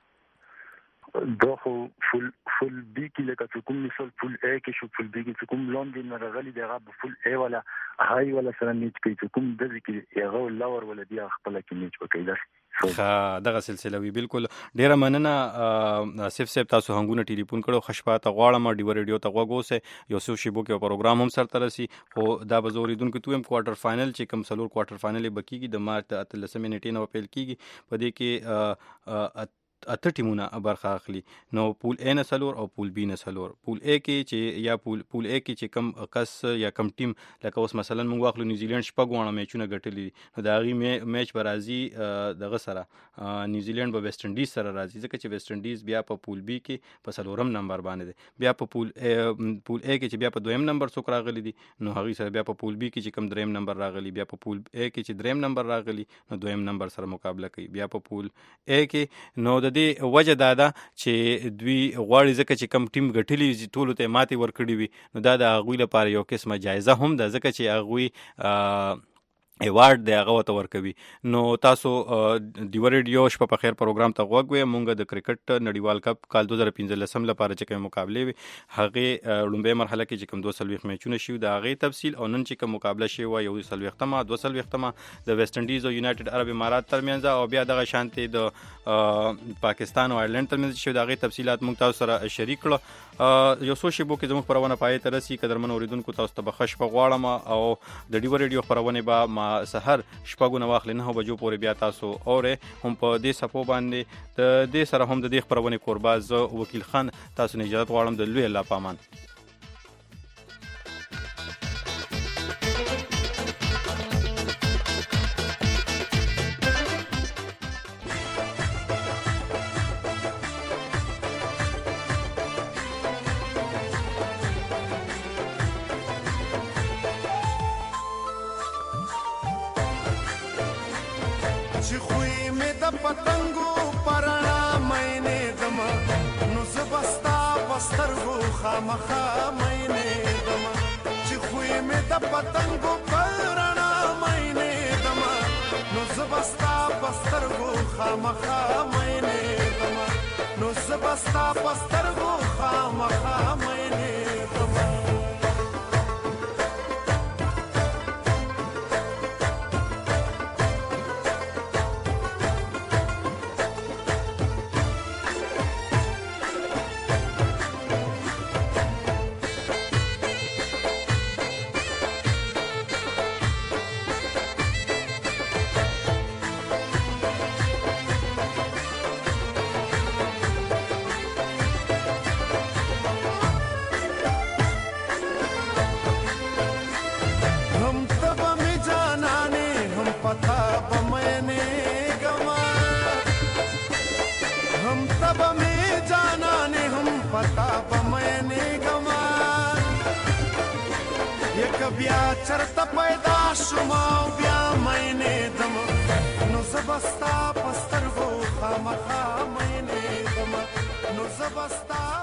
S14: دا خو فول B کې لکه چې کوم مثال فول A کې شو، فول B کې چې کوم لاندې نه راغلي دی هغه فول A ولا هاي ولا سره میچ کوي، چې کوم د ذکر هغه لور ولا بیا خپل کې میچ وکړي.
S7: ښه دغه سلسله وی. بالکل ډیره مننه آصف صاحب، تاسو هنګونه ټلیفون کړو. خشپاته غواړم ډیو ریډیو ته غوږ اوسئ، یو څو شیبو کې پروګرام هم سره رسي، خو دا به زوریدونکو تویم کوارټر فائنل چې کوم سلور کوارټر فائنل بکیږي د مارچ 13 نیټې نه پیل کیږي. په دې کې 8 ټیمونه برخه اخلي. نو پول A نه سلور او پول B نه سلور. پول A کې چې یا پول A کې چې کم کس یا کم ټیم لکه اوس مثلا موږ واخلو نیوزیلند شپږ وانه میچونه ګټلي، نو دا غي میچ به راځي دغه سره نیوزیلند به ویسټ انډیز سره راځي، ځکه چې ویسټ انډیز بیا په پول B کې په سلورم نمبر باندې دی. بیا په پول A کې چې بیا په دویم نمبر څوک راغلي دي، نو هغه سره بیا په پول B کې چې کم دریم نمبر راغلي، بیا په پول A کې چې دریم نمبر راغلي، نو دویم نمبر سره مقابله کوي. بیا په پول A کې نو د دې وجه دا ده چې دوی غواړي ځکه چې کم ټیم ګټلی ټولو ته ماتې ورکړي وي، نو دا د هغوی لپاره یو قسمه جایزه هم ده، ځکه چې هغوی ایوارډ دی هغه ورته ورکوي. نو تاسو ډیو ریډیو شپه په خیر پروګرام ته غوږ وئ. مونږ د کرکټ نړیوال کپ کال 2015 لپاره چې کوم مقابله وي هغه لومړی مرحله کې چې کوم 240 میچونه شي د هغه تفصیل، او نن چې کوم مقابله شي و یو 40مه 240مه د ویسټ انډیز او یونایټډ عرب امارات ترمنځ، او بیا دغه شانتي د پاکستان او آیرلینډ ترمنځ شي د هغه تفصيلات مونږ تاسو سره شریک کړو. یو څو شیبو کې زموږ پرونه پای ته رسي. قدرمن اوریدونکو تاسو ته بخښ په غواړم، او د ډیو ریډیو پرونه به ما سحر شپږونه واخلې 9 بجو پورې بیا تاسو اوره هم په دې صفو باندې د دې سره هم د دې خبرونه قرباز وکیل خان تاسو نه اجازه غواړم د لوی الله پامان.
S11: پتا بمینې ګما یک بیا چرته پیدا شوم او بیا مینې دم نو زبستا پسترګو خامخا مینې دم نو زبستا